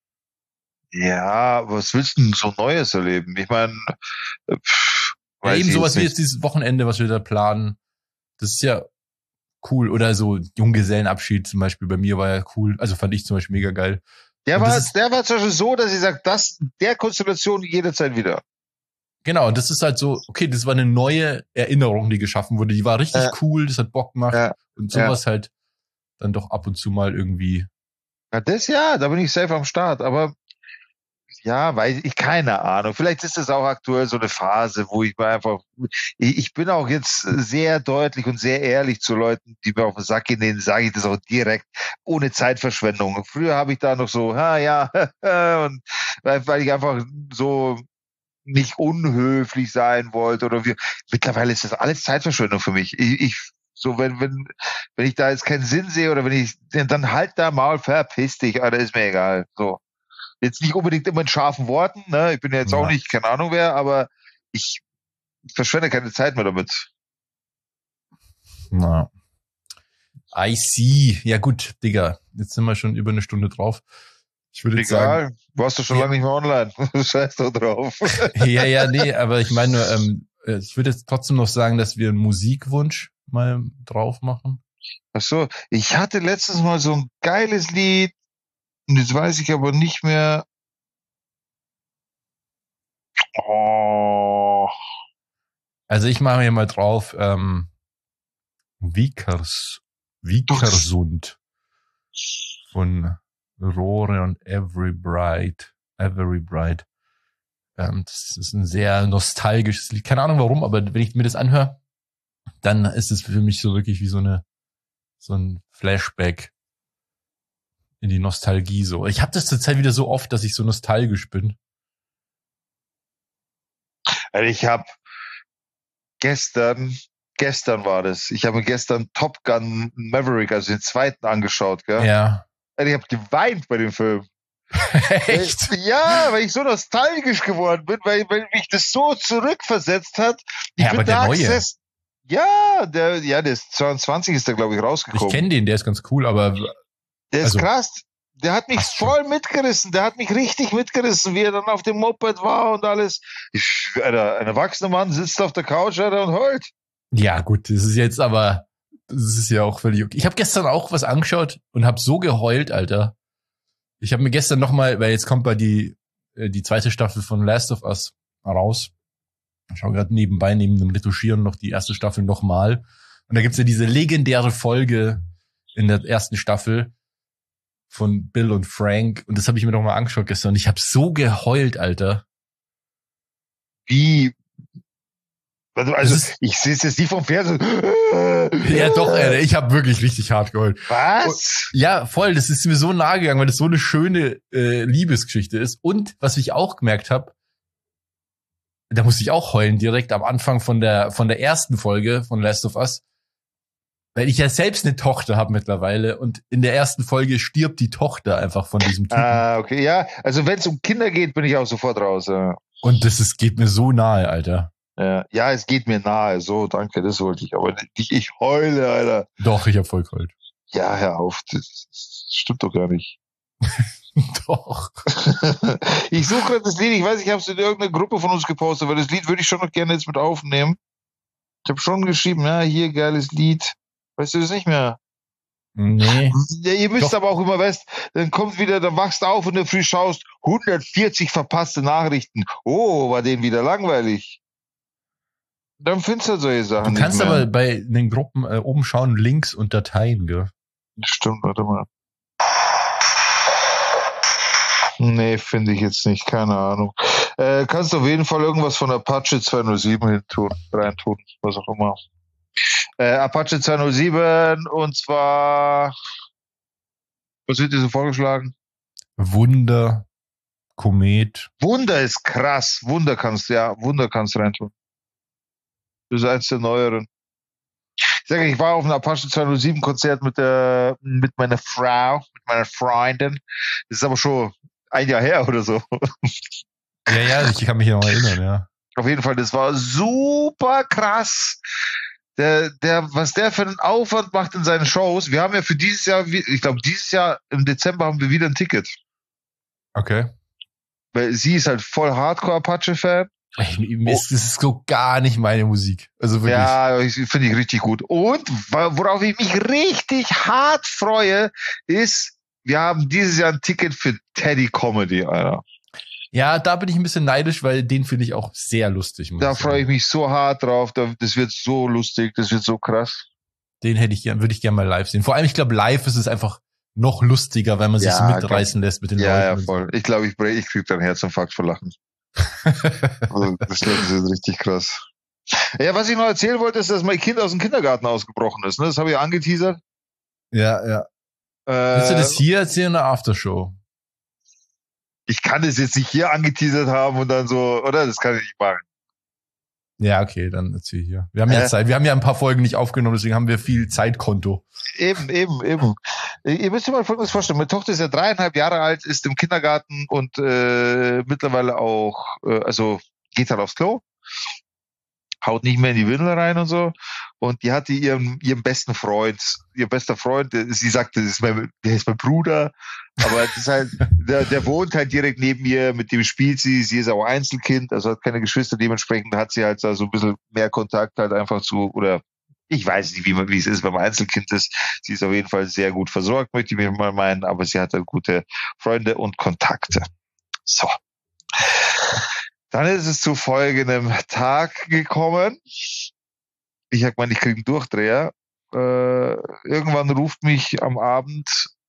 Ja, was willst du denn so Neues erleben? Ich meine, ja, eben sowas wie jetzt dieses Wochenende, was wir da planen. Das ist ja cool. Oder so Junggesellenabschied zum Beispiel bei mir war ja cool. Also fand ich zum Beispiel mega geil. Der war, der war zum Beispiel so, dass ich sage, das, der Konstellation jederzeit wieder. Genau, und das ist halt so, okay, das war eine neue Erinnerung, die geschaffen wurde. Die war richtig ja. cool, das hat Bock gemacht. Ja. Und sowas ja. halt dann doch ab und zu mal irgendwie. Ja, das ja, da bin ich safe am Start. Aber ja, weiß ich, keine Ahnung. Vielleicht ist das auch aktuell so eine Phase, wo ich mal einfach, ich, ich bin auch jetzt sehr deutlich und sehr ehrlich zu Leuten, die mir auf den Sack gehen, denen sage ich das auch direkt, ohne Zeitverschwendung. Früher habe ich da noch so, ha, ja, und weil, weil ich einfach so nicht unhöflich sein wollte oder wie. Mittlerweile ist das alles Zeitverschwendung für mich. Ich, ich so, wenn, wenn, wenn ich da jetzt keinen Sinn sehe oder wenn ich, dann halt da mal, verpiss dich, Alter, ist mir egal, so. Jetzt nicht unbedingt immer in scharfen Worten, ne? Ich bin ja jetzt ja. auch nicht, keine Ahnung wer, aber ich verschwende keine Zeit mehr damit. Na. I see. Ja gut, Digga. Jetzt sind wir schon über eine Stunde drauf. Ich würde jetzt Egal, sagen, warst du schon ja. lange nicht mehr online. Scheiß doch drauf. ja, ja, nee, aber ich meine nur, ähm, ich würde jetzt trotzdem noch sagen, dass wir einen Musikwunsch mal drauf machen. Ach so, ich hatte letztens mal so ein geiles Lied, und jetzt weiß ich aber nicht mehr. Oh. Also ich mache hier mal drauf, ähm, Vikers, Vikersund von Rohre und Every Bride, Every Bride. Ähm, das ist ein sehr nostalgisches Lied. Keine Ahnung warum, aber wenn ich mir das anhöre, dann ist es für mich so wirklich wie so eine, so ein Flashback in die Nostalgie so. Ich habe das zurzeit wieder so oft, dass ich so nostalgisch bin. Also ich habe gestern, gestern war das, ich habe gestern Top Gun Maverick, also den zweiten, angeschaut, gell? Ja. Also ich habe geweint bei dem Film. Echt? Ja, weil ich so nostalgisch geworden bin, weil, weil mich das so zurückversetzt hat. Ich ja, bin aber der da neue. Gesessen. Ja, der, ja, der ist zweiundzwanzig ist der, glaube ich, rausgekommen. Ich kenne den, der ist ganz cool, aber der ist also, krass. Der hat mich voll schon. mitgerissen. Der hat mich richtig mitgerissen, wie er dann auf dem Moped war und alles. Ich, Alter, ein erwachsener Mann sitzt auf der Couch, Alter, und heult. Ja, gut, das ist jetzt aber, das ist ja auch völlig okay. Ich habe gestern auch was angeschaut und habe so geheult, Alter. Ich habe mir gestern nochmal, weil jetzt kommt bei die die zweite Staffel von Last of Us raus. Ich schaue gerade nebenbei, neben dem Retuschieren noch die erste Staffel nochmal. Und da gibt's ja diese legendäre Folge in der ersten Staffel von Bill und Frank. Und das habe ich mir noch mal angeschaut gestern. Und ich habe so geheult, Alter. Wie? Also, also ich sehe es jetzt nicht vom Fernsehen. Ja, doch, Alter. Ich habe wirklich richtig hart geheult. Was? Und, ja, voll. Das ist mir so nahe gegangen, weil das so eine schöne äh, Liebesgeschichte ist. Und was ich auch gemerkt habe, da musste ich auch heulen, direkt am Anfang von der von der ersten Folge von Last of Us. Weil ich ja selbst eine Tochter habe mittlerweile und in der ersten Folge stirbt die Tochter einfach von diesem Typen. Ah, okay, ja. Also wenn es um Kinder geht, bin ich auch sofort raus. Ja. Und das ist, geht mir so nahe, Alter. Ja, ja, es geht mir nahe. So, danke, das wollte ich. Aber ich, ich heule, Alter. Doch, ich hab voll geheult. Ja, hör auf. Das, das stimmt doch gar nicht. Doch. Ich suche gerade das Lied. Ich weiß, ich habe es in irgendeiner Gruppe von uns gepostet, weil das Lied würde ich schon noch gerne jetzt mit aufnehmen. Ich habe schon geschrieben, ja, hier, geiles Lied. Weißt du das nicht mehr? Nee. Ja, ihr müsst Doch. aber auch immer wissen, dann kommt wieder, dann wachst auf und in der Früh schaust, hundertvierzig verpasste Nachrichten. Oh, war denen wieder langweilig. Dann findest du solche Sachen. Du kannst nicht mehr. aber bei den Gruppen äh, oben schauen, Links und Dateien, gell? Stimmt, warte mal. Nee, finde ich jetzt nicht, keine Ahnung. Äh, kannst du auf jeden Fall irgendwas von Apache zweihundertsieben hin tun, reintun, was auch immer. Äh, Apache zweihundertsieben und zwar, was wird dir so vorgeschlagen? Wunder, Komet. Wunder ist krass, Wunder kannst du, ja, Wunder kannst du reintun. Das ist eins der neueren. Ich sage, ich war auf einem Apache zweihundertsieben Konzert mit der, mit meiner Frau, mit meiner Freundin. Das ist aber schon ein Jahr her oder so. Ja, ja, ich kann mich noch erinnern, ja. Auf jeden Fall, das war super krass. Der, der, was der für einen Aufwand macht in seinen Shows. Wir haben ja für dieses Jahr, ich glaube, dieses Jahr im Dezember haben wir wieder ein Ticket. Okay. Weil sie ist halt voll Hardcore-Apache-Fan. Das ist so gar nicht meine Musik. Also wirklich. Ja, ich, finde ich richtig gut. Und worauf ich mich richtig hart freue, ist, wir haben dieses Jahr ein Ticket für Teddy Comedy, Alter. Ja, da bin ich ein bisschen neidisch, weil den finde ich auch sehr lustig. Da freue ich mich so hart drauf. Das wird so lustig, das wird so krass. Den hätte ich gern, würde ich gerne mal live sehen. Vor allem, ich glaube, live ist es einfach noch lustiger, weil man sich ja, so mitreißen glaub, lässt mit den ja, Leuten. Ja, voll. Ich glaube, ich, ich krieg dann Herzinfarkt vor Lachen. Also, das ist richtig krass. Ja, was ich noch erzählen wollte, ist, dass mein Kind aus dem Kindergarten ausgebrochen ist. Ne? Das habe ich angeteasert. Ja, ja. Äh, Willst du das hier erzählen in der Aftershow? Ich kann das jetzt nicht hier angeteasert haben und dann so, oder? Das kann ich nicht machen. Ja, okay, dann erzähl hier. Wir haben ja äh, Zeit. Wir haben ja ein paar Folgen nicht aufgenommen, deswegen haben wir viel Zeitkonto. Eben, eben, eben. Ihr müsst euch mal Folgendes vorstellen. Meine Tochter ist ja dreieinhalb Jahre alt, ist im Kindergarten und äh, mittlerweile auch, äh, also geht halt aufs Klo, haut nicht mehr in die Windel rein und so. Und die hatte ihren, ihren besten Freund, ihr bester Freund, sie sagte, das ist mein, der ist mein Bruder, aber das ist halt, der, der wohnt halt direkt neben ihr, mit dem spielt sie, sie ist auch Einzelkind, also hat keine Geschwister, dementsprechend hat sie halt da so ein bisschen mehr Kontakt halt einfach zu, oder ich weiß nicht, wie man, wie es ist, wenn man Einzelkind ist. Sie ist auf jeden Fall sehr gut versorgt, möchte ich mir mal meinen, aber sie hat halt gute Freunde und Kontakte. So. Dann ist es zu folgendem Tag gekommen. Ich hab gemeint, ich kriege einen Durchdreher. Äh, irgendwann ruft mich am Abend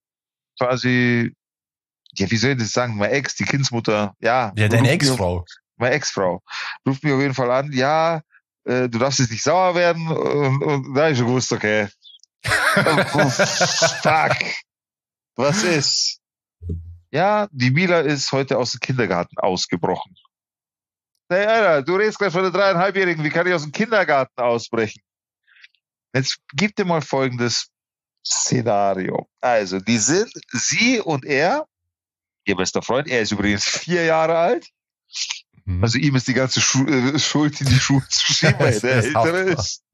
quasi, ja, wie soll ich das sagen, meine Ex, die Kindsmutter, ja. Ja, deine Ex-Frau. Meine Ex-Frau. Ruft mich auf jeden Fall an, ja, äh, du darfst jetzt nicht sauer werden. Und, und da habe ich schon gewusst, okay. oh, fuck. Was ist? Ja, die Mila ist heute aus dem Kindergarten ausgebrochen. Hey, Alter, du redest gleich von der dreieinhalbjährigen, wie kann ich aus dem Kindergarten ausbrechen? Jetzt gib dir mal folgendes Szenario. Also, die sind, sie und er, ihr bester Freund, er ist übrigens vier Jahre alt, mhm. Also ihm ist die ganze Schu- äh, Schuld in die Schuhe zu schieben, weil der Ältere ist.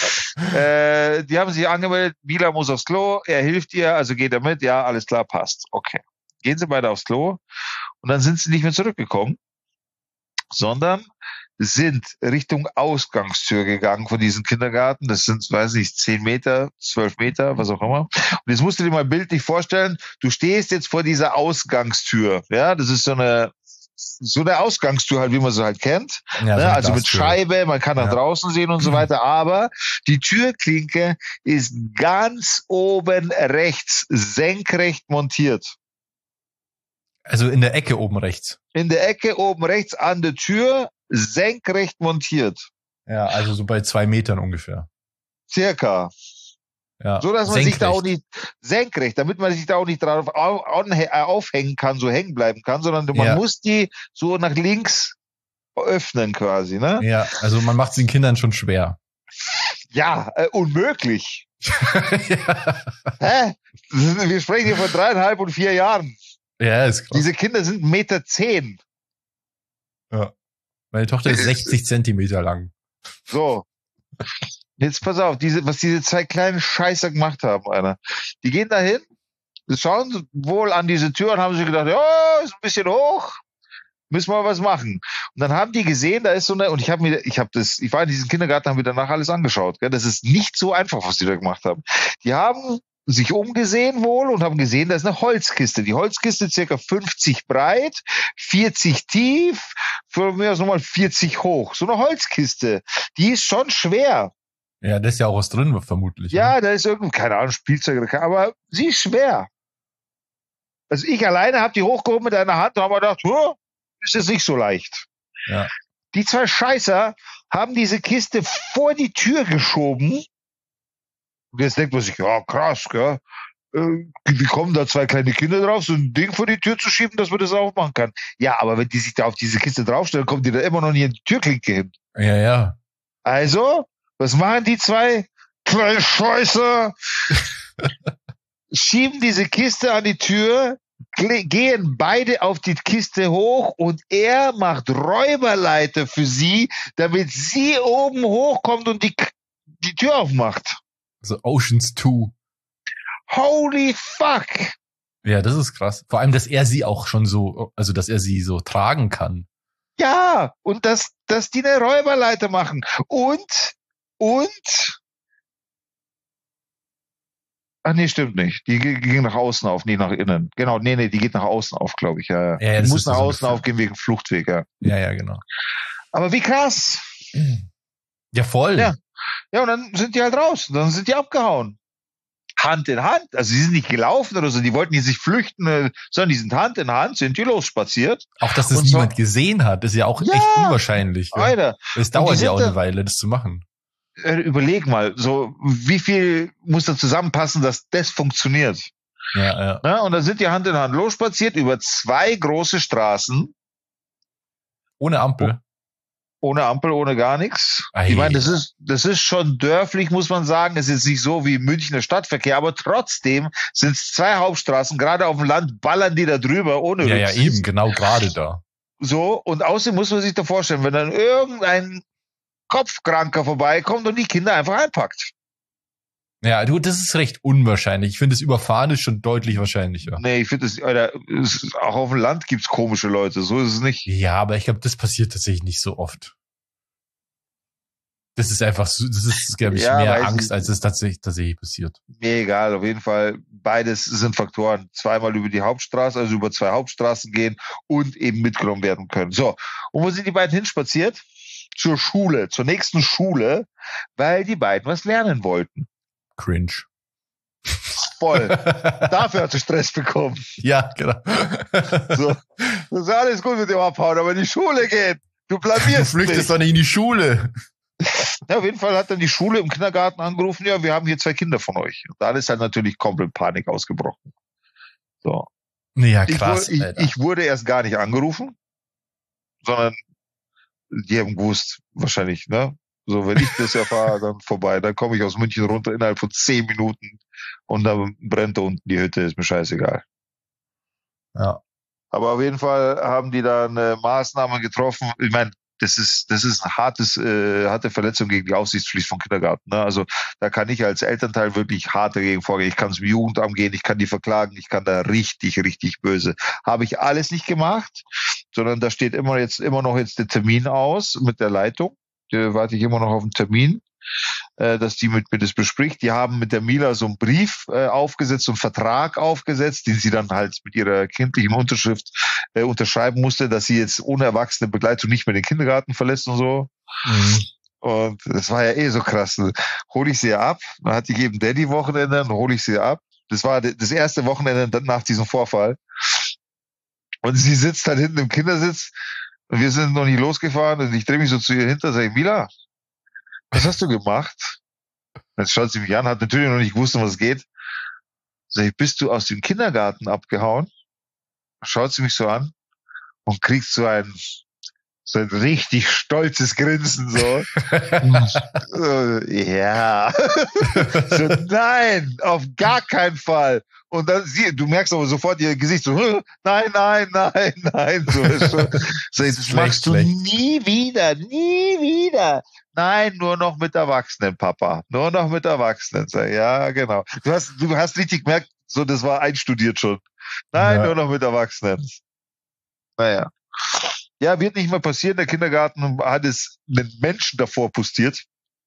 äh, die haben sich angemeldet, Mila muss aufs Klo, er hilft ihr, also geht er mit, ja, alles klar, passt. Okay. Gehen sie beide aufs Klo und dann sind sie nicht mehr zurückgekommen, sondern sind Richtung Ausgangstür gegangen von diesem Kindergarten. Das sind, weiß nicht, zehn Meter, zwölf Meter, was auch immer. Und jetzt musst du dir mal bildlich vorstellen, du stehst jetzt vor dieser Ausgangstür. Ja, das ist so eine, so eine Ausgangstür halt, wie man sie halt kennt. Ja, ne? Also mit Scheibe, man kann nach ja. draußen sehen und so weiter. Aber die Türklinke ist ganz oben rechts, senkrecht montiert. Also in der Ecke oben rechts. In der Ecke oben rechts an der Tür, senkrecht montiert. Ja, also so bei zwei Metern ungefähr. Circa. Ja. So, dass man senkrecht. sich da auch nicht, senkrecht, damit man sich da auch nicht drauf aufhängen kann, so hängen bleiben kann, sondern man ja. muss die so nach links öffnen quasi, ne? Ja, also man macht es den Kindern schon schwer. Ja, äh, unmöglich. ja. Hä? Wir sprechen hier von dreieinhalb und vier Jahren. Ja, ist krass. Diese Kinder sind eins Meter zehn. Ja. Meine Tochter ist sechzig Zentimeter lang. So. Jetzt pass auf, diese, was diese zwei kleinen Scheißer gemacht haben, Alter. Die gehen da hin, schauen wohl an diese Tür und haben sich gedacht, ja, ist ein bisschen hoch, müssen wir was machen. Und dann haben die gesehen, da ist so eine, und ich habe mir, ich habe das, ich war in diesem Kindergarten, habe mir danach alles angeschaut, gell? Das ist nicht so einfach, was die da gemacht haben. Die haben sich umgesehen wohl und haben gesehen, da ist eine Holzkiste. Die Holzkiste circa fünfzig breit, vierzig tief, für mir aus nochmal vierzig hoch. So eine Holzkiste, die ist schon schwer. Ja, da ist ja auch was drin, vermutlich. Ja, oder? Da ist irgendein, keine Ahnung, Spielzeug, aber sie ist schwer. Also ich alleine habe die hochgehoben mit einer Hand und habe mir gedacht, oh, ist das nicht so leicht. Ja. Die zwei Scheißer haben diese Kiste vor die Tür geschoben. Und jetzt denkt man sich, ja, krass, gell? Wie kommen da zwei kleine Kinder drauf, so ein Ding vor die Tür zu schieben, dass man das auch machen kann? Ja, aber wenn die sich da auf diese Kiste draufstellen, kommen die da immer noch nicht in die Türklinke hin. Ja, ja. Also, was machen die zwei kleine Scheiße? Schieben diese Kiste an die Tür, gehen beide auf die Kiste hoch und er macht Räuberleiter für sie, damit sie oben hochkommt und die die Tür aufmacht. So Oceans two. Holy fuck! Ja, das ist krass. Vor allem, dass er sie auch schon so, also dass er sie so tragen kann. Ja, und dass, dass die eine Räuberleiter machen. Und, und, ach nee, stimmt nicht. Die g- ging nach außen auf, nie nach innen. Genau, nee, nee, die geht nach außen auf, glaube ich. Ja, ja. Ja, ja, die das muss ist nach so ein außen bisschen- aufgehen wegen Fluchtweg, ja. Ja, ja, genau. Aber wie krass. Ja, voll. Ja. Ja, und dann sind die halt raus. Dann sind die abgehauen. Hand in Hand. Also die sind nicht gelaufen oder so, die wollten nicht sich flüchten, äh, sondern die sind Hand in Hand, sind die losspaziert. Auch, dass das Und so- niemand gesehen hat, ist ja auch Ja, echt unwahrscheinlich. Ja. Alter, Es Und dauert die ja auch sind eine da- Weile, das zu machen. äh, überleg mal, so wie viel muss da zusammenpassen, dass das funktioniert? Ja, ja. Ne? Und dann sind die Hand in Hand losspaziert über zwei große Straßen, Ohne Ampel. ohne Ampel, ohne gar nichts. Ei. Ich meine, das ist, das ist schon dörflich, muss man sagen. Es ist jetzt nicht so wie Münchner Stadtverkehr, aber trotzdem sind es zwei Hauptstraßen, gerade auf dem Land ballern die da drüber, ohne Ja, ja, Rücksicht. eben, genau gerade da. So, und außerdem muss man sich da vorstellen, wenn dann irgendein Kopfkranker vorbeikommt und die Kinder einfach einpackt. Ja, du, das ist recht unwahrscheinlich. Ich finde, das Überfahren ist schon deutlich wahrscheinlicher. Nee, ich finde das, Alter, es, auch auf dem Land gibt's komische Leute, so ist es nicht. Ja, aber ich glaube, das passiert tatsächlich nicht so oft. Das ist einfach so, das ist, glaube ich, Ja, mehr weiß Angst, ich- als es tatsächlich, tatsächlich passiert. Mir egal, auf jeden Fall, beides sind Faktoren. Zweimal über die Hauptstraße, also über zwei Hauptstraßen gehen und eben mitgenommen werden können. So, und wo sind die beiden hinspaziert? Zur Schule, zur nächsten Schule, weil die beiden was lernen wollten. Cringe. Voll. Dafür hat sie Stress bekommen. Ja, genau. So, das ist alles gut mit dem Abhauen, aber in die Schule geht. Du Du blamierst flüchtest mich. doch nicht in die Schule. Ja, auf jeden Fall hat dann die Schule im Kindergarten angerufen, ja, wir haben hier zwei Kinder von euch. Und dann ist halt natürlich komplett Panik ausgebrochen. So. Ja, Ich, krass, wu- ich, Alter. ich wurde erst gar nicht angerufen, sondern die haben gewusst, wahrscheinlich, ne? So, wenn ich das erfahre, dann vorbei. Dann komme ich aus München runter innerhalb von zehn Minuten und dann brennt da unten die Hütte, ist mir scheißegal. Ja. Aber auf jeden Fall haben die da eine Maßnahme getroffen. Ich meine, das ist, das ist eine hartes, äh, harte Verletzung gegen die Aufsichtspflicht vom Kindergarten. Ne? Also da kann ich als Elternteil wirklich hart dagegen vorgehen. Ich kann zum Jugendamt gehen, ich kann die verklagen, ich kann da richtig, richtig böse. Habe ich alles nicht gemacht, sondern da steht immer jetzt immer noch jetzt der Termin aus mit der Leitung. Da warte ich immer noch auf den Termin, äh, dass die mit mir das bespricht. Die haben mit der Mila so einen Brief äh, aufgesetzt, so einen Vertrag aufgesetzt, den sie dann halt mit ihrer kindlichen Unterschrift äh, unterschreiben musste, dass sie jetzt ohne erwachsene Begleitung nicht mehr den Kindergarten verlässt und so. Mhm. Und das war ja eh so krass. Hole ich sie ab, dann hatte ich eben Daddy-Wochenende, dann hole ich sie ab. Das war das erste Wochenende nach diesem Vorfall. Und sie sitzt halt hinten im Kindersitz und wir sind noch nicht losgefahren und ich drehe mich so zu ihr hinter und sage, Mila, was hast du gemacht? Jetzt schaut sie mich an, hat natürlich noch nicht gewusst, um was es geht. Sag ich, bist du aus dem Kindergarten abgehauen? Schaut sie mich so an und kriegt so ein, so ein richtig stolzes Grinsen, so. so ja. so, nein, auf gar keinen Fall. Und dann, sie, du merkst aber sofort ihr Gesicht so, nein, nein, nein, nein. So, so, so das Schlecht, machst du schlecht. nie wieder, nie wieder. Nein, nur noch mit Erwachsenen, Papa. Nur noch mit Erwachsenen. Sag, ja, genau. Du hast, du hast richtig gemerkt, so, das war einstudiert schon. Nein, Ja. nur noch mit Erwachsenen. Naja. Ja, wird nicht mehr passieren. Der Kindergarten hat es einen Menschen davor postiert,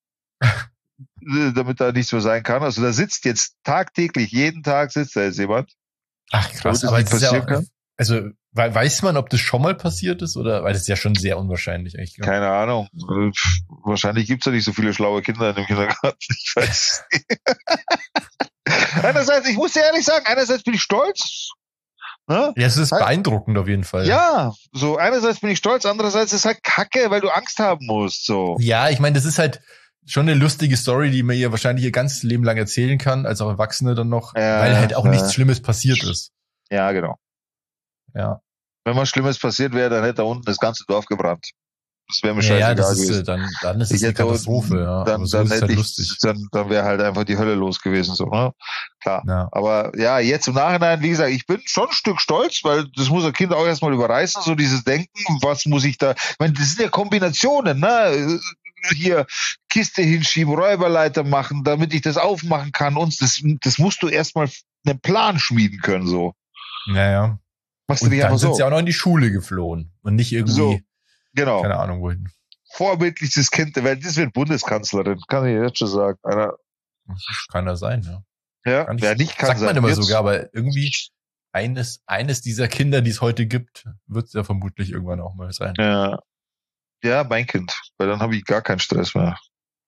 damit da nichts mehr sein kann. Also da sitzt jetzt tagtäglich, jeden Tag sitzt da jetzt jemand. Ach krass, Damit das aber nicht das ist ja passieren auch, kann? also we- weiß man, ob das schon mal passiert ist oder, weil das ist ja schon sehr unwahrscheinlich eigentlich. Ja. Keine Ahnung. Äh, Wahrscheinlich gibt's ja nicht so viele schlaue Kinder in dem Kindergarten. Ich weiß nicht. Einerseits, ich muss dir ehrlich sagen, einerseits bin ich stolz. Ne? Ja, es ist Halt. beeindruckend auf jeden Fall. Ja, so einerseits bin ich stolz, andererseits ist halt Kacke, weil du Angst haben musst. So. Ja, ich meine, das ist halt schon eine lustige Story, die man ihr wahrscheinlich ihr ganzes Leben lang erzählen kann, als auch Erwachsene dann noch, Ja, weil halt auch ja. nichts Schlimmes passiert ist. Ja, genau. Ja, Wenn was Schlimmes passiert wäre, dann hätte da unten das ganze Dorf gebrannt. Das wäre mir ja, ja scheißegal das ist, gewesen. äh, dann, dann ist Ich es eine hätte Katastrophe. unten- Ja. Dann, Aber so dann ist es hätte halt ich, lustig. dann, dann wäre halt einfach die Hölle los gewesen, so, ne? Klar. Ja. Aber ja, jetzt im Nachhinein, wie gesagt, ich bin schon ein Stück stolz, weil das muss ein Kind auch erstmal überreißen, so dieses Denken, was muss ich da, ich meine, das sind ja Kombinationen, ne? hier Kiste hinschieben, Räuberleiter machen, damit ich das aufmachen kann. Uns, das, das musst du erstmal einen Plan schmieden können, so. Naja. Machst du Und nicht dann einfach sind so. sie auch noch in die Schule geflohen. Und nicht irgendwie, So, genau. keine Ahnung wohin. Vorbildliches Kind der Welt. Das wird Bundeskanzlerin, kann ich jetzt schon sagen. Einer, Das kann ja sein, ja. ja, Kann ja, nicht kann sagt man sein. immer Jetzt- sogar, aber irgendwie eines, eines dieser Kinder, die es heute gibt, wird es ja vermutlich irgendwann auch mal sein. Ja. Ja, mein Kind. Weil dann habe ich gar keinen Stress mehr.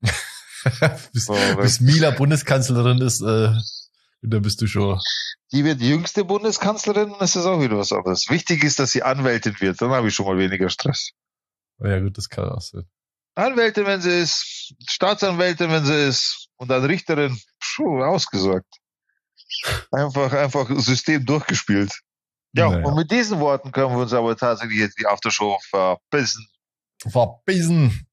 bis, Oh, bis Mila Bundeskanzlerin ist, äh, da bist du schon. Die wird die jüngste Bundeskanzlerin, das ist auch wieder was anderes. Wichtig ist, dass sie Anwältin wird, dann habe ich schon mal weniger Stress. Oh ja gut, das kann auch sein. Anwältin, wenn sie ist, Staatsanwältin, wenn sie ist, und dann Richterin, puh, ausgesorgt. Einfach, einfach System durchgespielt. Ja, Naja. und mit diesen Worten können wir uns aber tatsächlich jetzt die Aftershow verbissen. Verbissen.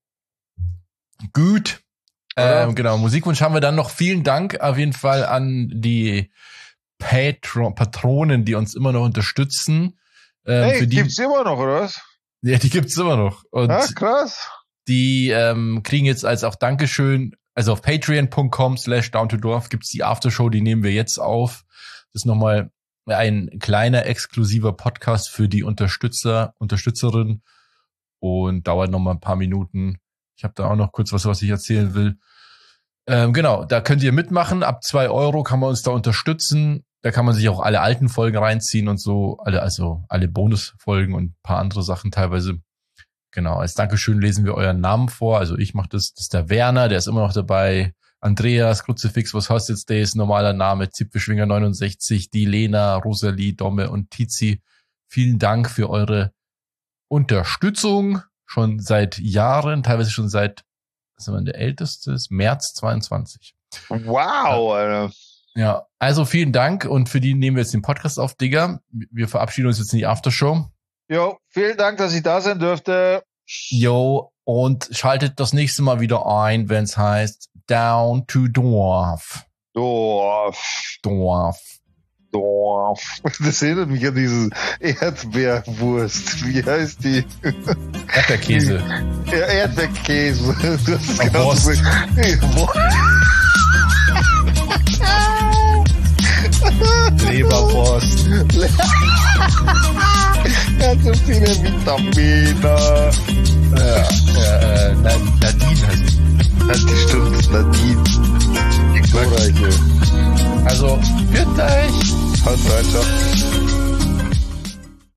Gut. Oder? Ähm, genau, Musikwunsch haben wir dann noch. Vielen Dank auf jeden Fall an die Patro Patronen, die uns immer noch unterstützen. Ähm, Hey, für die, gibt's immer noch, oder was? ja, die gibt's immer noch. Und Ja, krass. die ähm, kriegen jetzt als auch Dankeschön, also auf patreon.com slash down to dorf gibt's die Aftershow, die nehmen wir jetzt auf. Das ist nochmal ein kleiner exklusiver Podcast für die Unterstützer, Unterstützerin und dauert nochmal ein paar Minuten. Ich habe da auch noch kurz was, was ich erzählen will. Ähm, genau, da könnt ihr mitmachen. Ab zwei Euro kann man uns da unterstützen. Da kann man sich auch alle alten Folgen reinziehen und so, alle, also alle Bonusfolgen und ein paar andere Sachen teilweise. Genau, als Dankeschön lesen wir euren Namen vor. Also ich mache das, das ist der Werner, der ist immer noch dabei. Andreas, Kruzifix, was hast jetzt Days, normaler Name, Zipfelschwinger neunundsechzig, die Lena, Rosalie, Domme und Tizi. Vielen Dank für eure Unterstützung. Schon seit Jahren, teilweise schon seit, was ist der älteste, ist März zweiundzwanzig. Wow, Alter. Ja, also vielen Dank und für die nehmen wir jetzt den Podcast auf, Digga. Wir verabschieden uns jetzt in die Aftershow. Jo, vielen Dank, dass ich da sein durfte. Jo, und schaltet das nächste Mal wieder ein, wenn es heißt Down to Dorf. Dorf, Dorf. Dorf. Das erinnert mich an diese Erdbeerwurst. Wie heißt die? Erdbeerkäse. Ja, Erdbeerkäse. Das ist Auf ganz Wurst. so- Leberwurst. Er hat so viele Vitamine. Ja, äh, Nadine heißt die. Das stimmt, Nadine. Die Glorreiche. Also, für euch. Haut rein, ciao.